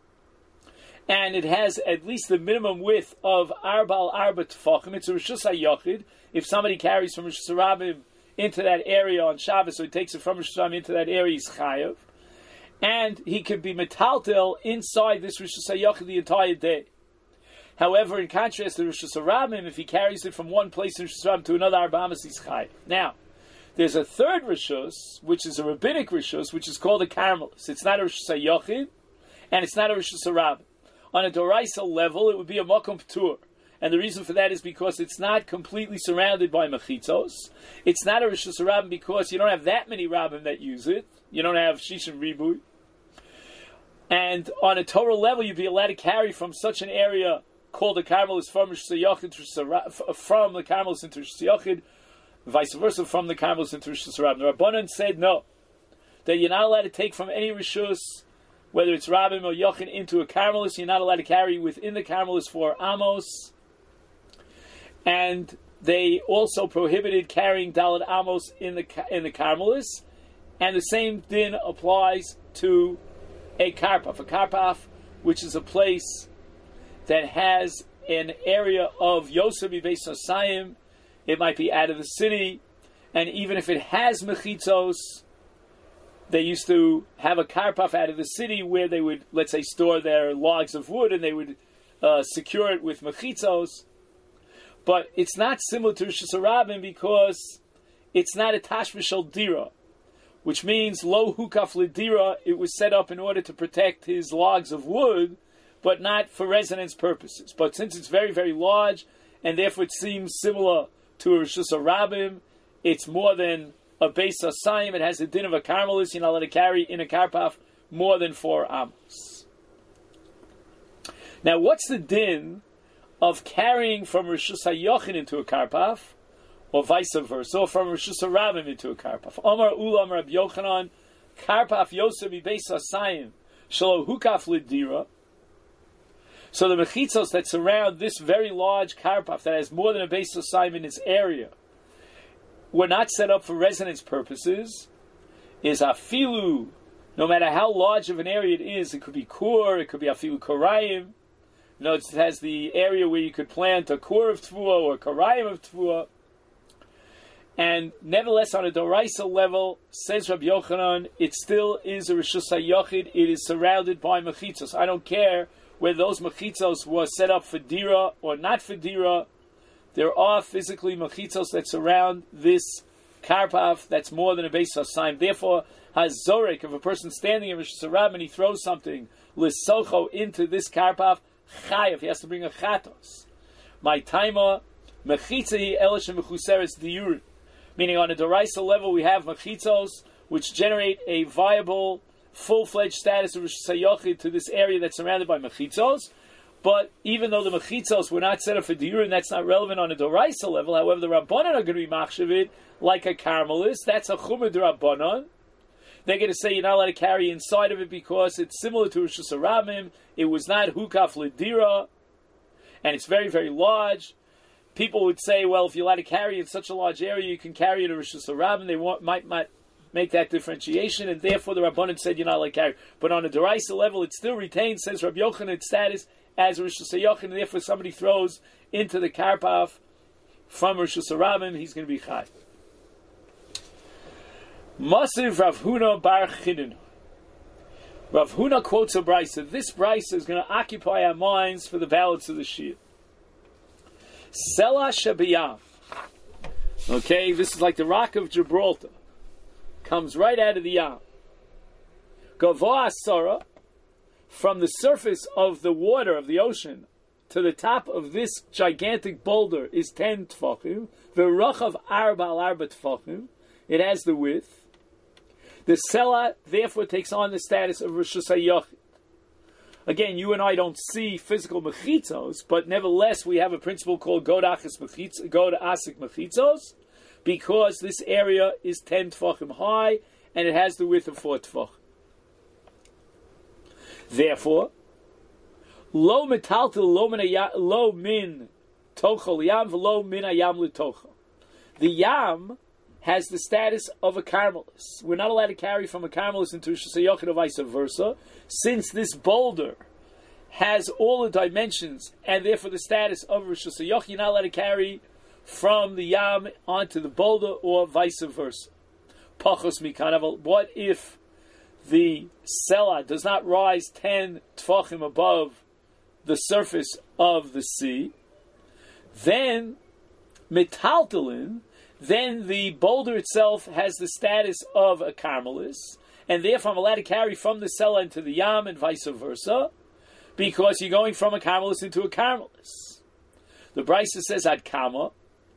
and it has at least the minimum width of arbal arba tefachim, it's a reshus hayachid. If somebody carries from reshus harabim into that area on Shabbos, so he takes it from reshus harabim into that area, he's chayav, and he could be metaltel inside this reshus hayachid the entire day. However, in contrast to reshus harabim, if he carries it from one place in reshus harabim to another arba amas, he's chayav. Now, there's a third reshus, which is a rabbinic reshus, which is called a karmelis. It's not a reshus hayachid, and it's not a reshus harabim. On a doraisa level, it would be a makom ptur. And the reason for that is because it's not completely surrounded by mechitzos. It's not a reshus harabim because you don't have that many rabbim that use it. You don't have shishim ribui. And on a Torah level, you'd be allowed to carry from such an area called a karmelis from reshus hayachid, from the karmelis into reshus hayachid, vice versa from the karmelis into reshus harabim. The Rabbanan said no, that you're not allowed to take from any reshus, whether it's Rabbim or Yochin, into a karmelis. You're not allowed to carry within the karmelis for amos. And they also prohibited carrying daled amos in the in the karmelis. And the same din applies to a karpaf. A karpaf, which is a place that has an area of Yosef Beis Hasayim. It might be out of the city. And even if it has mechitzos, they used to have a karpaf out of the city where they would, let's say, store their logs of wood, and they would uh, secure it with mechitzos. But it's not similar to Rosh Hashanah because it's not a tashmish dira, which means lo hukaf lidira. It was set up in order to protect his logs of wood, but not for residence purposes. But since it's very, very large, and therefore it seems similar to a Rosh Hashanah, it's more than a Beis Hasayim. It has the din of a Carmelis. You're not allowed to carry in a karpaf more than four amos. Now, what's the din of carrying from Rosh Hashanah into a karpaf, or vice versa, or from Rosh Hashanah into a karpaf? Omar Ula Amar Rabbi Yochanan, karpaf Yosef Beis Hasayim shelo hukaf lidira. So the mechitzos that surround this very large karpaf that has more than a Beis Hasayim in its area were not set up for residence purposes. Is afilu, no matter how large of an area it is, it could be kur, it could be afilu korayim. Notice it has the area where you could plant a kur of tfuah or a karayim of tfuah. And nevertheless, on a doraisa level, says Rabbi Yochanan, it still is a reshus hayochid. It is surrounded by mechitzos. I don't care whether those mechitzos were set up for dira or not for dira. There are physically mechitzos that surround this karpaf that's more than a Beis Hasayim. Therefore, has zorek, if a person standing in Rosh Hashanah and he throws something lisocho into this karpaf, chayav, he has to bring a chatos. My taima mechitzi elish mechuseres diur, meaning on a doraisa level we have mechitzos which generate a viable, full-fledged status of Rosh Hashanah to this area that's surrounded by mechitzos. But even though the mechitzos were not set up for diur, and that's not relevant on a doraisa level, however, the rabbanon are going to be machshavit like a karmelis. That's a chumah d'rabbanon. They're going to say you're not allowed to carry inside of it because it's similar to Rosh Hashanah. It was not hukaf lidira, and it's very, very large. People would say, well, if you're allowed to carry in such a large area, you can carry it in Rosh Hashanah. They want, might, might make that differentiation, and therefore the rabbanon said you're not allowed to carry. But on a doraisa level, it still retains, says Rabbi Yochanan, its status as Rosh Hashanah, and therefore somebody throws into the karpaf from Rosh Hashanah, he's going to be chai. Masiv Rav Huna Bar Chinun. Rav Huna quotes a brisa. This brisa is going to occupy our minds for the balance of the shir. Sela Shabiyam. Okay, this is like the rock of Gibraltar. Comes right out of the Yam. Gavoa Asara. From the surface of the water of the ocean to the top of this gigantic boulder is ten tfachim. V'rochav arba al arba tfachim. It has the width. The Sela therefore takes on the status of Rosh Hashanah. Again, you and I don't see physical mechitzos, but nevertheless we have a principle called God asik mechitzos, because this area is ten tfachim high and it has the width of four tfachim. Therefore, lo metaltel lo min lo min tochel yam v'lo min ayam litochel. The yam has the status of a carmelis. We're not allowed to carry from a carmelis into Rosh Hashanah or vice versa, since this boulder has all the dimensions and therefore the status of Rosh Hashanah. You're not allowed to carry from the yam onto the boulder or vice versa. Pachos mikanav. What if the Sela does not rise ten tfachim above the surface of the sea? Then metaltalin, then the boulder itself has the status of a carmelis, and therefore I'm allowed to carry from the Sela into the Yam and vice versa, because you're going from a carmelis into a carmelis. The Brisa says ad kama.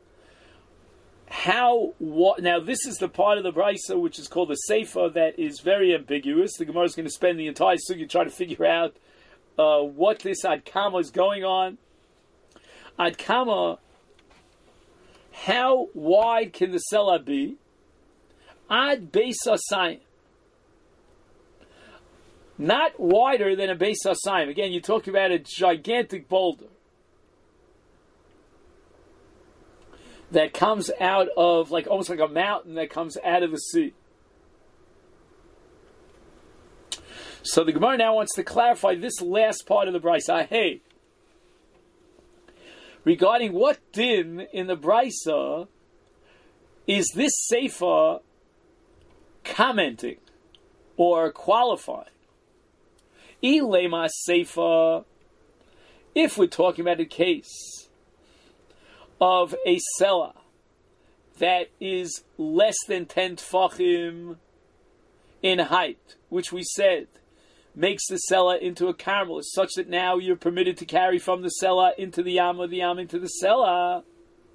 How, what, now this is the part of the Brisa which is called the Sefer that is very ambiguous. The Gemara is going to spend the entire sugya trying to figure out uh, what this ad kama is going on. Ad kama, how wide can the Sela be? Ad Beis Hasayim. Not wider than a Beis Hasayim. Again, you're talking about a gigantic boulder that comes out of, like almost like a mountain that comes out of the sea. So the Gemara now wants to clarify this last part of the Brisa. Hey, regarding what din in the Brisa is this Sefer commenting or qualifying. Ilema Seifa, if we're talking about a case of a sela that is less than ten tfachim in height, which we said makes the sela into a carmel, such that now you're permitted to carry from the sela into the yam, or the yam into the sela.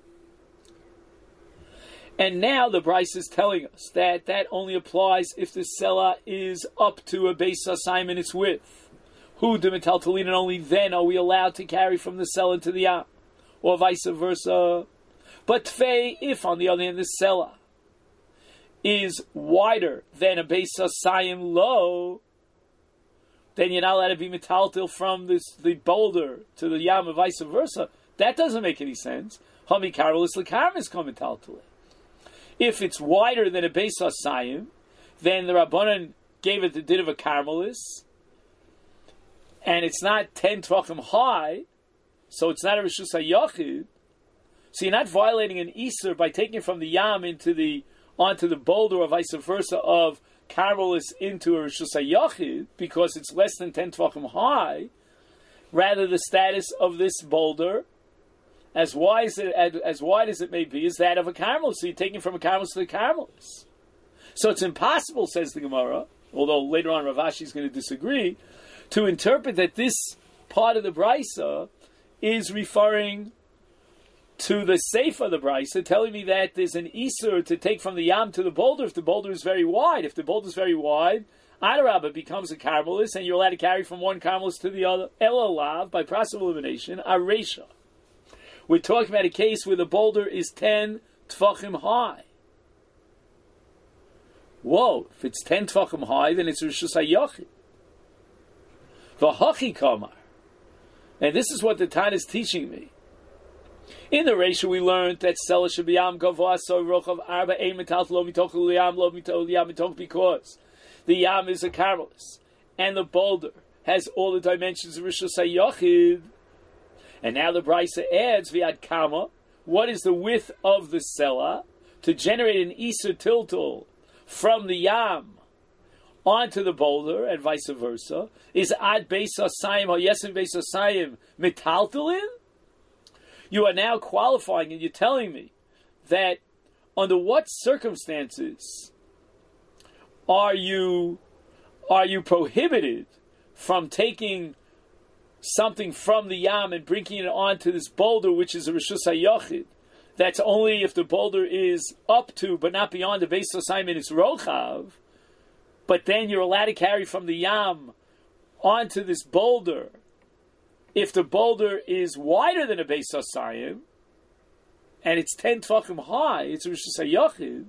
And now the Bryce is telling us that that only applies if the sela is up to a beis hasayim in its width. Hu de metaltalin, and only then are we allowed to carry from the sela into the yam, or vice versa. But tfei, if on the other hand the sela is wider than a beis hasayim low, then you're not allowed to be metaltal from this, the boulder to the yam, or vice versa. That doesn't make any sense. Hami karolis lekarmis come metaltal. If it's wider than a beis hasayim, then the Rabbanan gave it the din of a karmelis, and it's not ten tvachim high, so it's not a reshus hayachid. So you're not violating an iser by taking it from the yam into the onto the boulder, or vice versa, of karmelis into a reshus hayachid, because it's less than ten tvachim high. Rather, the status of this boulder, as wide as it, as wide as it may be, is that of a carmelis. So you're taking from a carmelis to the carmelis. So it's impossible, says the Gemara, although later on Rav Ashi is going to disagree, to interpret that this part of the Brisa is referring to the Seif of the Brisa, telling me that there's an Isur to take from the Yam to the boulder if the boulder is very wide. If the boulder is very wide, Adarabah becomes a carmelis, and you're allowed to carry from one carmelis to the other. Elalav, by process of elimination, Aresha. We're talking about a case where the boulder is ten tfachim high. Whoa, if it's ten tfachim high, then it's Rishus HaYachid. V'hachi kamar. And this is what the Tan is teaching me. In the ratio we learned that Sela should be Yam Gavah So Rochav Arba Ein Metal Lo Mitoch Liyam Lo Mitoch Liyam Mitoch, because the Yam is a carmelis and the boulder has all the dimensions of Rishus HaYachid. And now the Brisa adds Viad Kama, what is the width of the Sela to generate an Isur Tiltul from the Yam onto the boulder and vice versa, is Ad Beis HaSayim or Yesem Beis HaSayim Metaltalin? You are now qualifying, and you're telling me that under what circumstances are you are you prohibited from taking something from the Yam and bringing it onto this boulder, which is a Rishus HaYachid? That's only if the boulder is up to, but not beyond, the Beis HaSayim in its Rochav. But then you're allowed to carry from the Yam onto this boulder if the boulder is wider than a Beis HaSayim, and it's ten tfachim high, it's a Rishus HaYachid.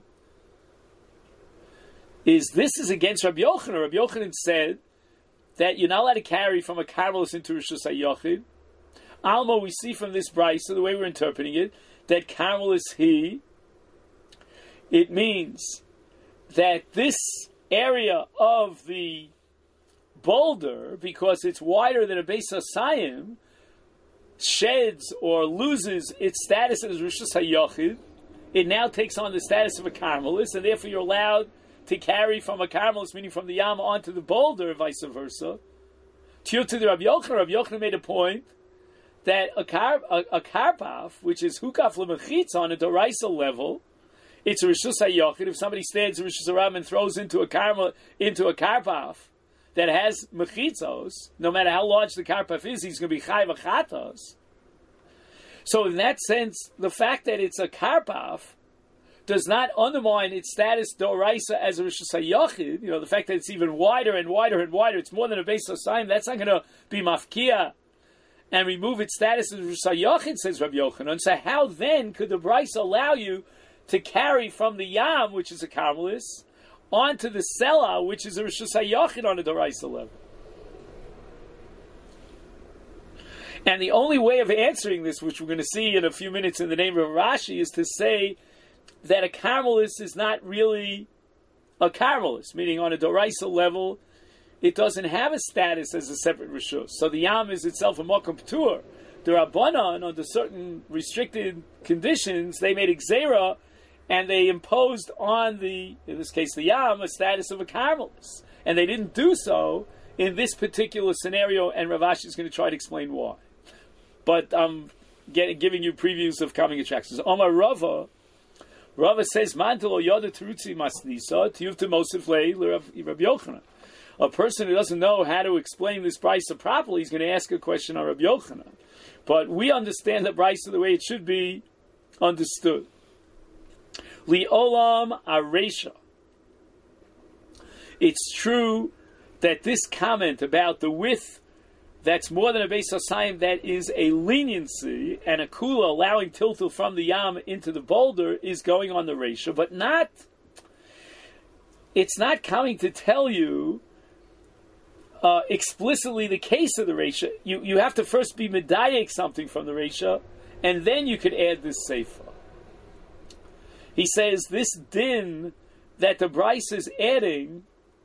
Is this is against Rabbi Yochanan? Rabbi Yochanan said that you're not allowed to carry from a carmelis into Rishus HaYachid. Alma, we see from this brayso, so the way we're interpreting it, that carmelis he, it means that this area of the boulder, because it's wider than a Beis HaSayim, sheds or loses its status as Rishus HaYachid. It now takes on the status of a carmelis, and therefore you're allowed to carry from a carmelis, meaning from the Yam, onto the boulder, vice versa. To the Rabbi Yochanan, Rabbi Yochanan made a point that a car a, a karpaf, which is hukaf lemechitz on a doraisa level, it's a Rishus HaYachid. If somebody stands in Rishus HaRam and throws into a karma into a karpaf that has mechitzos, no matter how large the karpaf is, he's going to be chai v'chatos. So in that sense, the fact that it's a karpaf does not undermine its status doraisa as a Rishus HaYachid. You know, the fact that it's even wider and wider and wider, it's more than a Beis HaSayim, that's not going to be mafkia and remove its status as Rishus HaYachid, says Rabbi Yochanan. So how then could the Bryce allow you to carry from the Yam, which is a carmelis, onto the Sela, which is a Rishus HaYachid on a doraisa level? And the only way of answering this, which we're going to see in a few minutes in the name of Rashi, is to say that a carmelis is not really a carmelis, meaning on a doraisa level, it doesn't have a status as a separate rishus. So the Yam is itself a makom p'tur. The Rabbanan, under certain restricted conditions, they made exera, and they imposed on the, in this case the Yam, a status of a carmelis. and they didn't do so in this particular scenario, and Rav Ashi is going to try to explain why. But I'm getting, giving you previews of coming attractions. Omar Rava, Rava says, "Mantelo yoda terutzi masnisa tiyuv temosif lei l'Rav Yochanan." A person who doesn't know how to explain this brisa properly is going to ask a question on Rav Yochanan. But we understand the brisa the way it should be understood. Li olam aresha. It's true that this comment about the width that's more than a Beis Hasayim, that is a leniency, and a kula allowing tiltul from the yam into the boulder is going on the resha, but not, it's not coming to tell you uh, explicitly the case of the resha. You, you have to first be medayek something from the resha, and then you could add this seifa. He says this din that the Bryce is adding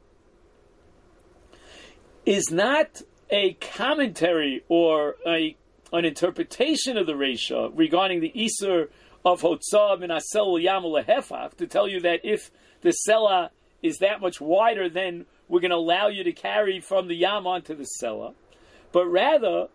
is not a commentary or a an interpretation of the Reisha regarding the Isur of Hotzah min Asel Yamul Lehefach, to tell you that if the Sela is that much wider, then we're going to allow you to carry from the Yam onto the Sela. But rather,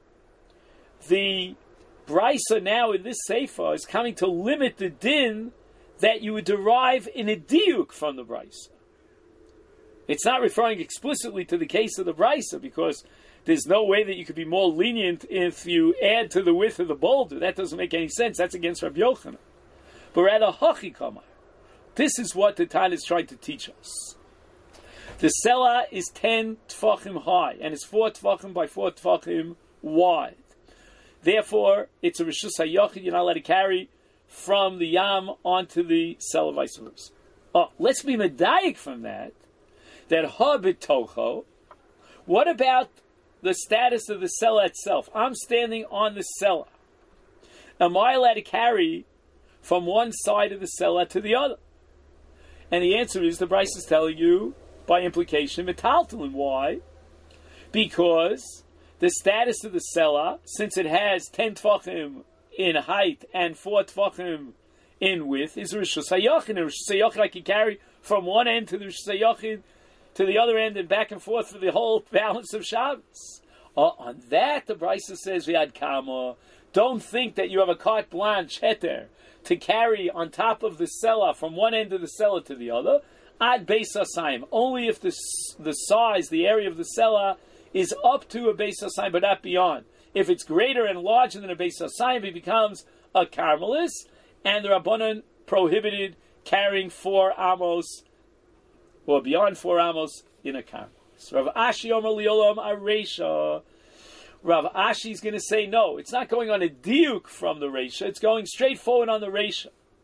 the Brisa now in this Sefer is coming to limit the din that you would derive in a diuk from the Brisa. It's not referring explicitly to the case of the Brisa, because there's no way that you could be more lenient if you add to the width of the boulder. That doesn't make any sense. That's against Rabbi Yochanan. But rather, Hachi Kamar. This is what the Tan is trying to teach us. The Sela is ten tfachim high, and it's four tfachim by four tfachim wide. Therefore, it's a Rishus HaYochid. You're not allowed to carry from the Yam onto the Sela, vice versa. Oh, let's be medayik from that. That ha b'tocho. What about the status of the Sela itself? I'm standing on the Sela. Am I allowed to carry from one side of the Sela to the other? And the answer is, the Bryce is telling you, by implication, metaltalin. Why? Because the status of the Sela, since it has ten tfachim in height and four tfachim in width, is Rishus HaYochid. And Rishus HaYochid I can carry from one end to the Rishus HaYochid to the other end and back and forth for the whole balance of Shabbos. Uh, on that, the Brisa says, V'yad kama, don't think that you have a carte blanche heter to carry on top of the Sela from one end of the Sela to the other. Ad Beis Hasayim, only if the the size, the area of the Sela is up to a Beis Hasayim, but not beyond. If it's greater and larger than a Beis Hasayim, it becomes a Carmelis, and the Rabbanan prohibited carrying four amos or beyond four amos in a Carmelis. Rav Ashi Omer Liolam Aresha. Rav Ashi is going to say no. It's not going on a diuk from the Resha. It's going straight forward on the Resha.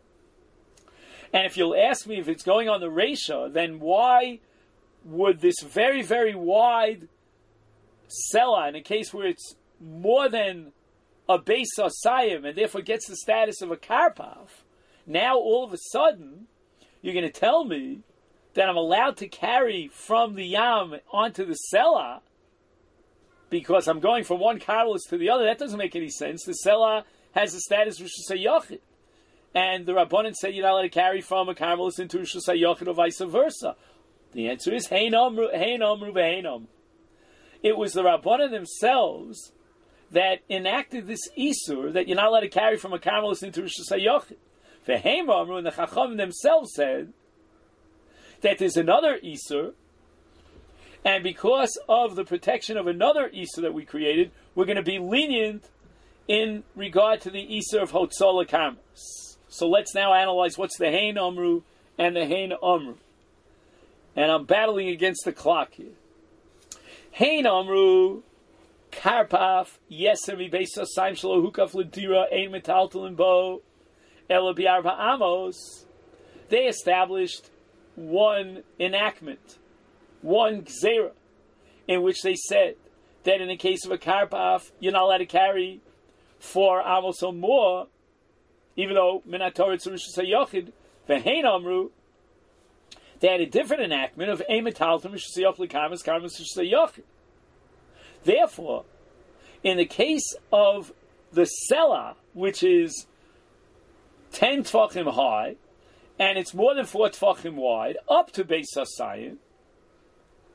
And if you'll ask me if it's going on the Resha, then why would this very, very wide Sela, in a case where it's more than a Beis Hasayim and therefore gets the status of a Karpav, now all of a sudden you're going to tell me that I'm allowed to carry from the Yam onto the Sela because I'm going from one Karmelis to the other? That doesn't make any sense. The Sela has the status of Rishus HaYochid. And the Rabbanan said you're not allowed to carry from a Karmelis into Rishus HaYochid or vice versa. The answer is, Hein Amru, Hein Amru, Ve'Hein Amru. It was the Rabbanan themselves that enacted this Isur, that you're not allowed to carry from a Karmelis into Rishus HaYochid. Ve'Hein Amru, and the Chacham themselves said that there's another Isur, and because of the protection of another Isur that we created, we're going to be lenient in regard to the Isur of Hotzah Karmelis. So let's now analyze what's the Hein Amru and the Hein Amru. And I'm battling against the clock here. Hein Amru, Karpaf, Yeser mi Beis Hasayim shelo hukaf l'dira ein metaltalin bo ela bi'arba amos. They established one enactment, one gzera, in which they said that in the case of a Karpaf, you're not allowed to carry four amos or more, even though Minatorah Rishus HaYochid, Ve'Hein Amru, they had a different enactment of Ein Metaltalin Rishus HaYochid Karmelis Karmelis Rishus HaYochid. Therefore, in the case of the Sela, which is ten tfachim high, and it's more than four tfachim wide, up to Beis Hasayim,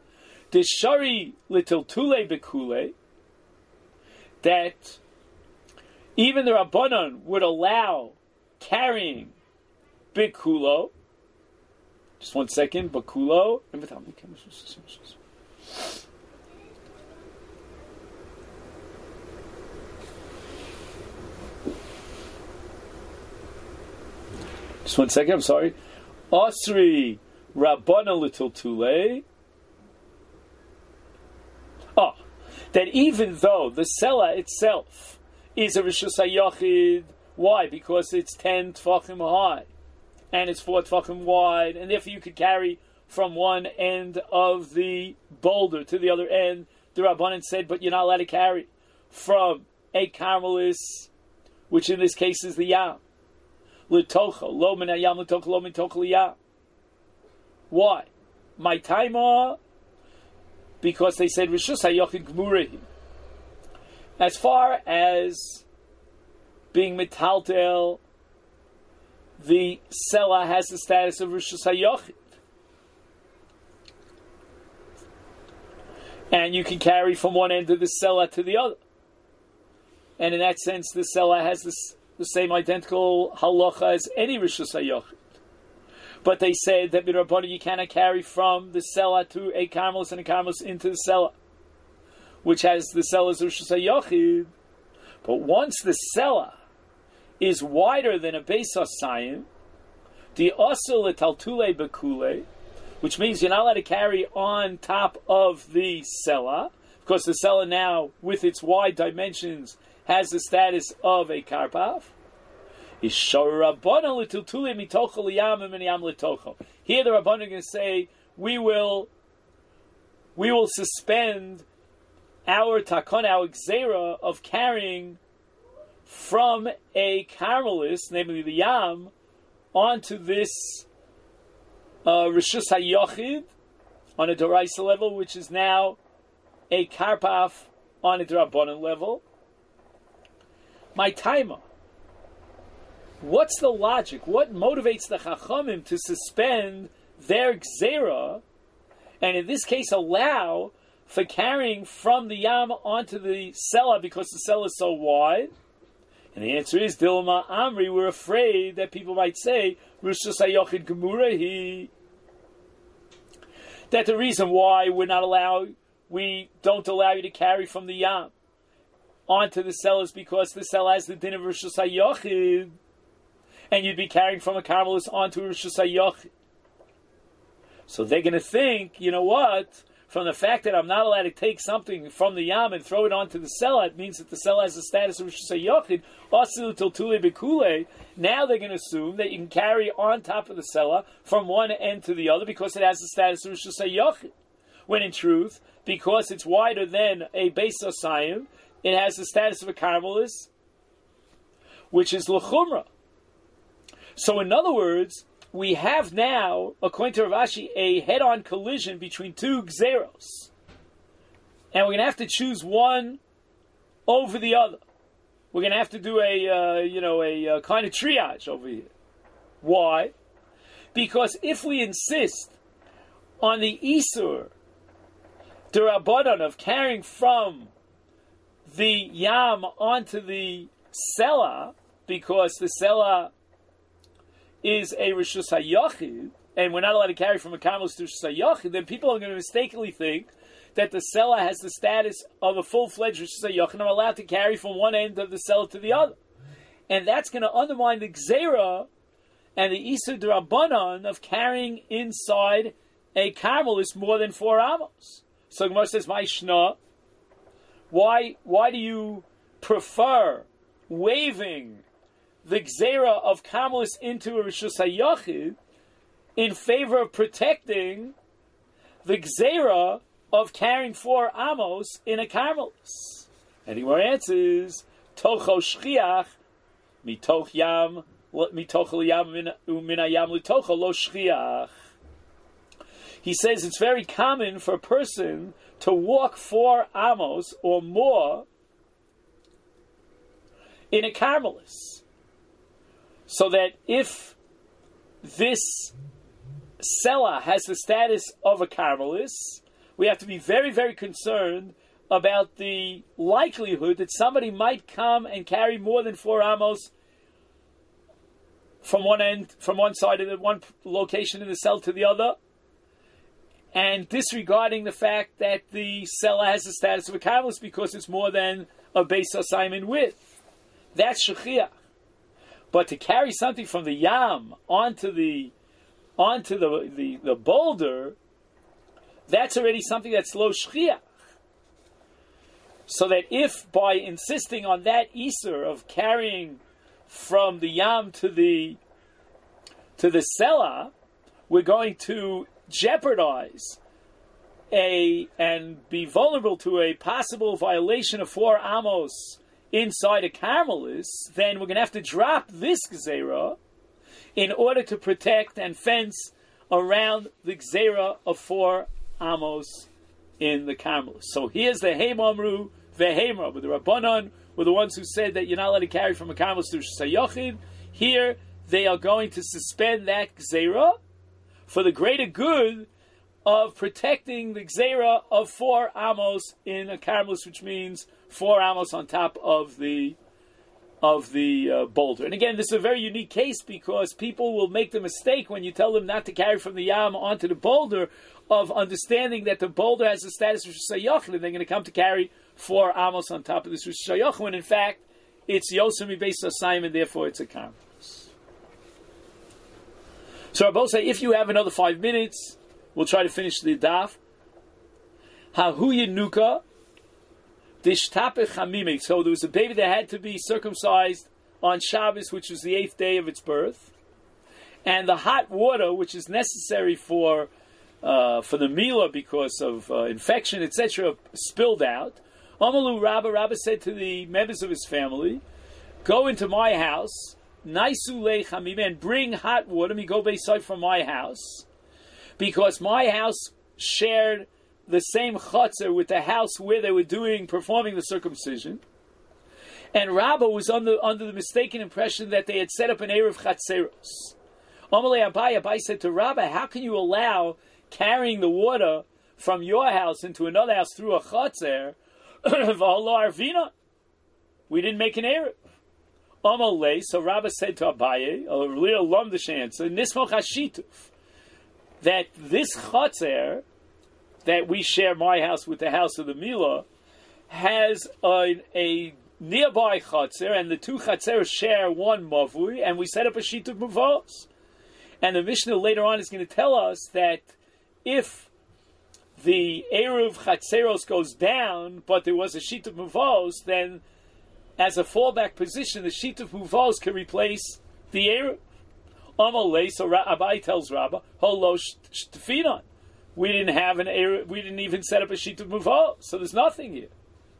the shari little tule bekule, that even the Rabbanon would allow carrying bikulo. Just one second, bikulo. Just one second, I'm sorry. Osri Rabbana little tule. Oh, that even though the Sela itself is a Rishus HaYachid, why? Because it's ten Tfachim high, and it's four Tfachim wide, and therefore you could carry from one end of the boulder to the other end. The Rabbanan said, but you're not allowed to carry from a Carmelis, which in this case is the Yam. L'tocha, lo min hayam l'tocha, lo min tocha l'yam. Why? My taima, because they said Rishus HaYachid Gmurahi. As far as being metaltel, the Sela has the status of Rishus HaYachid. And you can carry from one end of the Sela to the other. And in that sense, the Sela has this, the same identical halacha as any Rishus HaYachid. But they said that B'Rabbana you cannot carry from the Sela to a Carmelis and a Carmelis into the Sela, which has the Sela's Rishus HaYachid. But once the Sela is wider than a Beis HaSayim, the Osel Taltule Bekule, which means you're not allowed to carry on top of the Sela, because the Sela now, with its wide dimensions, has the status of a Karpav. Here the Rabbanan are going to say, we will we will suspend our takon, our gzera of carrying from a Carmelis, namely the Yam, onto this uh, Rishus HaYachid on a Doraisa level, which is now a Karpaf on a Drabanan level. My taima. What's the logic? What motivates the Chachamim to suspend their Gzera, and in this case allow for carrying from the Yam onto the Sela because the Sela is so wide? And the answer is, Dilma Amri, we're afraid that people might say, Rishus HaYachid Gemurahi, that the reason why we're not allowed, we don't allow you to carry from the Yam onto the Sela is because the Sela has the din of Rishus HaYachid, and you'd be carrying from a Carmelis onto a Rishus HaYachid. So they're going to think, you know what, from the fact that I'm not allowed to take something from the Yam and throw it onto the Sela, it means that the Sela has the status of Rishus HaYachid, Asil Tiltule Bekule. Now they're going to assume that you can carry on top of the Sela from one end to the other because it has the status of Rishus HaYachid. When in truth, because it's wider than a Beis HaSayim, it has the status of a Carmelis, which is L'chumra. So in other words, we have now, according to Rav Ashi, a head-on collision between two Gzeros. And we're going to have to choose one over the other. We're going to have to do a, uh, you know, a uh, kind of triage over here. Why? Because if we insist on the Isur, the Rabbanon of carrying from the Yam onto the Sela, because the Sela is a Rishus HaYachid, and we're not allowed to carry from a Carmelis to Rishus HaYachid, then people are going to mistakenly think that the Sela has the status of a full-fledged Rishus HaYachid, and are allowed to carry from one end of the Sela to the other. And that's going to undermine the Gzera and the Isur D'Rabbanan of carrying inside a Carmelis more than four amos. So Gemara says, "My Shna, why, why do you prefer waiving the Gzera of Carmelis into a Rishus HaYachid in favor of protecting the Gzera of carrying four amos in a Carmelis?" And the Gemara answers, Tocho Shchiach, mitoch yam, mitoch yam min hayam litocho lo shchiach. He says it's very common for a person to walk four amos or more in a Carmelis. So that if this Sela has the status of a Carmelis, we have to be very, very concerned about the likelihood that somebody might come and carry more than four amos from one end, from one side of the one location in the cell to the other, and disregarding the fact that the cell has the status of a karmelis because it's more than a base assignment width. That's shechiyah. But to carry something from the yam onto the onto the, the, the boulder, that's already something that's lo shechiyah. So that if by insisting on that iser of carrying from the yam to the to the sela, we're going to jeopardize a and be vulnerable to a possible violation of four amos inside a karmelis, then we're going to have to drop this gzeira in order to protect and fence around the gzeira of four amos in the karmelis. So here's the Heimamru Vehemra, with the Rabbanon were the ones who said that you're not allowed to carry from a karmelis to Shayachid. Here they are going to suspend that gzeira for the greater good of protecting the gzeira of four amos in a karmelis, which means four amos on top of the of the uh, boulder. And again, this is a very unique case because people will make the mistake when you tell them not to carry from the yam onto the boulder of understanding that the boulder has the status of shayach, and they're going to come to carry four amos on top of this shayach, when in fact it's yosemi based on Simon, therefore it's a karmelis. So I both say, if you have another five minutes, we'll try to finish the daf. Hahu Yenuka Dishtapech Hamimik. So there was a baby that had to be circumcised on Shabbos, which was the eighth day of its birth, and the hot water, which is necessary for uh, for the milah because of uh, infection, et cetera, spilled out. Amalu Rabba Rabba said to the members of his family, "Go into my house, Naisu Le Chamim, and bring hot water. Me go beside from my house, because my house shared the same chutzner with the house where they were doing, performing the circumcision." And Rabbah was under, under the mistaken impression that they had set up an Erev Chatzeros. Amalei Abai, Abai said to Rabbah, how can you allow carrying the water from your house into another house through a Chatzer? We didn't make an Erev. Amalei, so Rabbah said to Abaye, a real lumdish answer, Nismoch Hashituf, that this Chatzer that we share my house with the house of the Milah has a, a nearby Chatzer, and the two Chatzeros share one Mavui, and we set up a sheet of Mavos. And the Mishnah later on is going to tell us that if the Eruv Chatzeros goes down, but there was a sheet of Mavos, then as a fallback position, the sheet of Mavos can replace the Eruv. Amalei, so Abai tells Rabbah, Holo Shtefinon. We didn't have an Eruv, we didn't even set up a sheet of Mavos, so there's nothing here.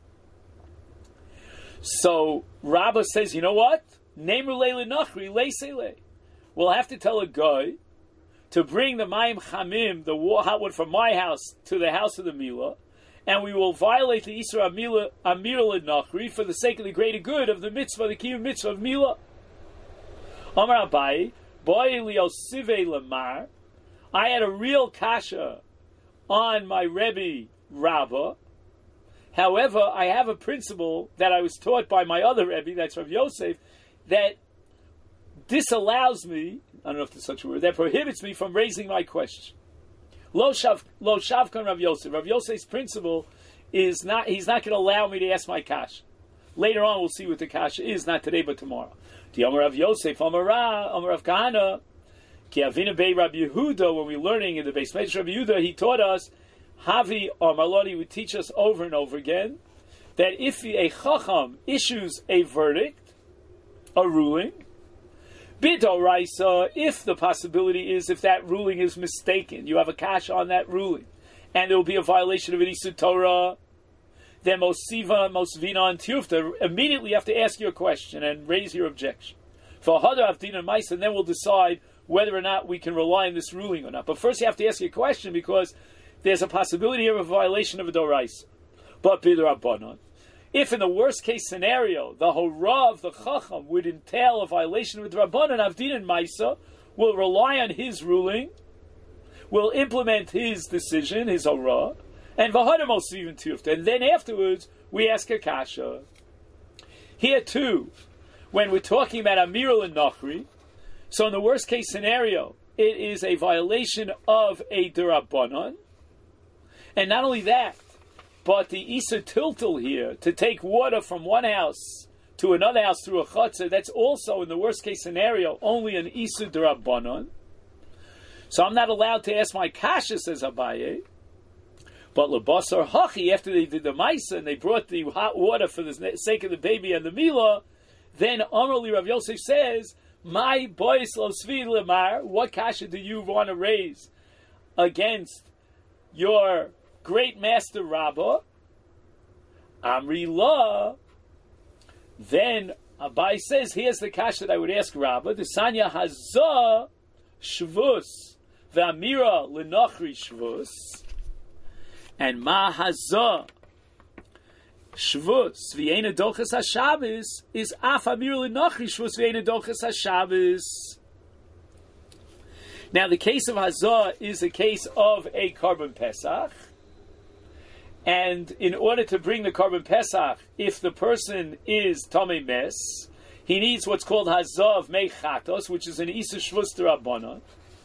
So Rabbah says, you know what? Nemru leile nachri leisele. We'll have to tell a guy to bring the mayim chamim, the hot wood from my house to the house of the Milah, and we will violate the Isra Amir Nachri for the sake of the greater good of the mitzvah, the kiyum mitzvah of Milah. Amar Abai, boy liosive lamar. I had a real kasha on my Rebbe Rabbah. However, I have a principle that I was taught by my other Rebbe, that's Rav Yosef, that disallows me, I don't know if there's such a word, that prohibits me from raising my question. Lo shav, lo shavkan Rav Yosef. Rav Yosef's principle is not, he's not going to allow me to ask my kasha. Later on, we'll see what the kasha is, not today, but tomorrow. The Amar Rav Yosef, Amar Ra, Amar Rav Kahana, Ki Avinu Bei Rabbi Yehuda, when we were learning in the base Medrash Rabbi Yehuda, he taught us, Havi or Maloni would teach us over and over again, that if a Chacham issues a verdict, a ruling, Bidoraisa, if the possibility is, if that ruling is mistaken, you have a kasha on that ruling, and there will be a violation of an Isur Torah, then Mosiva, Mosvina, and Tiyufta, immediately you have to ask your question and raise your objection. For Hadar Avdin and Maisa, and then we'll decide whether or not we can rely on this ruling or not. But first you have to ask your question, because there's a possibility of a violation of a Doraisa. But Bidrabbanon, if in the worst case scenario, the Horah of the Chacham would entail a violation of the Rabbanon, Avdin and Maisa will rely on his ruling, will implement his decision, his Horah, And v'hadamos even tufta. And then afterwards, we ask a kasha. Here too, when we're talking about Amiral and Nachri, so in the worst case scenario, it is a violation of a Durabanan. And not only that, but the Isa Tiltil here, to take water from one house to another house through a Chatzah, that's also, in the worst case scenario, only an Isa Durabanan. So I'm not allowed to ask my kasha, says Abaye. But Lebasar Hachi, after they did the Maisa and they brought the hot water for the sake of the baby and the Milah, then Amarli Rav Yosef says, my boys lo svi lemar, what kasha do you want to raise against your great master Rabbah? Amri la. Then Abai says, here's the kasha that I would ask Rabbah. The Sanya Hazah Shvus, the Amira Lenachri Shvus, and Ma Hazah Shvus v'yeina dochas haShabbos is af amir l'nachri shvus v'yeina dochas haShabbos. Now the case of Hazah is a case of a Korban Pesach, and in order to bring the Korban Pesach, if the person is Tomei Mes, he needs what's called Hazah of Mei Chatos, which is an Isa Shvus D'Rabbanan,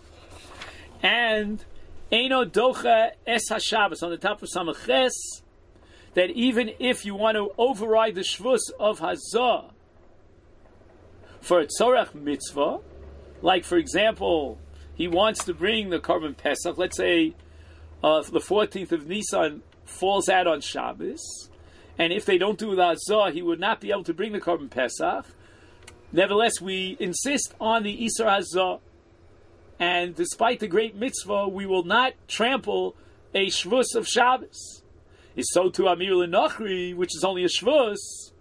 and Eino Docha Es HaShabbos on the top of Samaches, that even if you want to override the shvus of Hazah for a tzorach mitzvah, like for example, he wants to bring the Korban Pesach, let's say uh, the fourteenth of Nisan falls out on Shabbos, and if they don't do the Hazah, he would not be able to bring the Korban Pesach. Nevertheless, we insist on the Isar Hazah, and despite the great mitzvah, we will not trample a shvus of Shabbos. Is so too Amir L'Nachri, which is only a Shvus,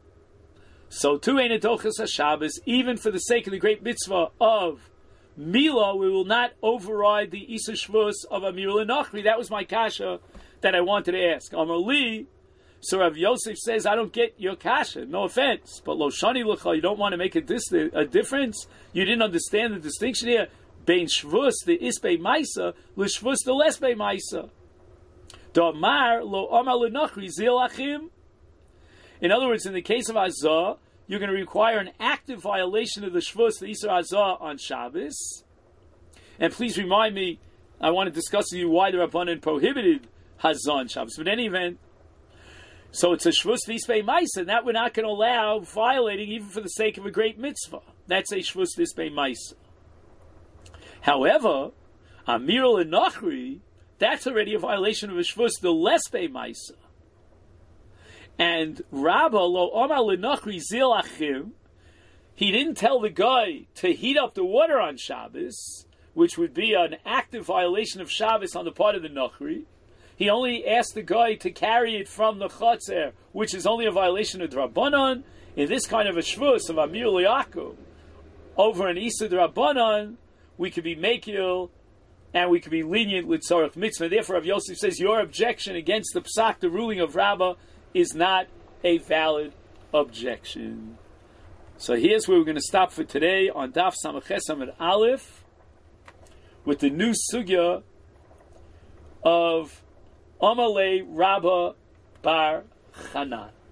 so too Ein Dochas HaShabbos, even for the sake of the great mitzvah of Milah, we will not override the Isa Shvus of Amir L'Nachri. That was my kasha that I wanted to ask. Amar Li, so Rav Yosef says, I don't get your kasha, no offense, but Lo Shani L'cha, you don't want to make a, dis- a difference? You didn't understand the distinction here? Bein Shvus, the Isbei Maisa, L'Shvus, the Lesbei Maisa. In other words, in the case of Hazah, you're going to require an active violation of the Shvus, the Isar Hazah, on Shabbos. And please remind me, I want to discuss with you why the Rabbanan prohibited Hazah on Shabbos. But in any event, so it's a Shvus V'Isbei Maisa, and that we're not going to allow violating even for the sake of a great mitzvah. That's a Shvus V'Isbei Maisa. However, Amir L'Nachri, that's already a violation of a shvus, the lesbe maisa. And Rabbah lo omar l'nachri zil achim, he didn't tell the guy to heat up the water on Shabbos, which would be an active violation of Shabbos on the part of the nachri. He only asked the guy to carry it from the chotzer, which is only a violation of D'Rabbanan. In this kind of a shvus of Amir L'Yaakov, over an Isa D'Rabbanan, we could be mekil, and we could be lenient with tzorach mitzvah. Therefore, Rav Yosef says your objection against the psak, the ruling of Rabbah, is not a valid objection. So here's where we're going to stop for today on Daf Samaches Amud Aleph with the new sugya of Amalei Rabbah Bar Chanan.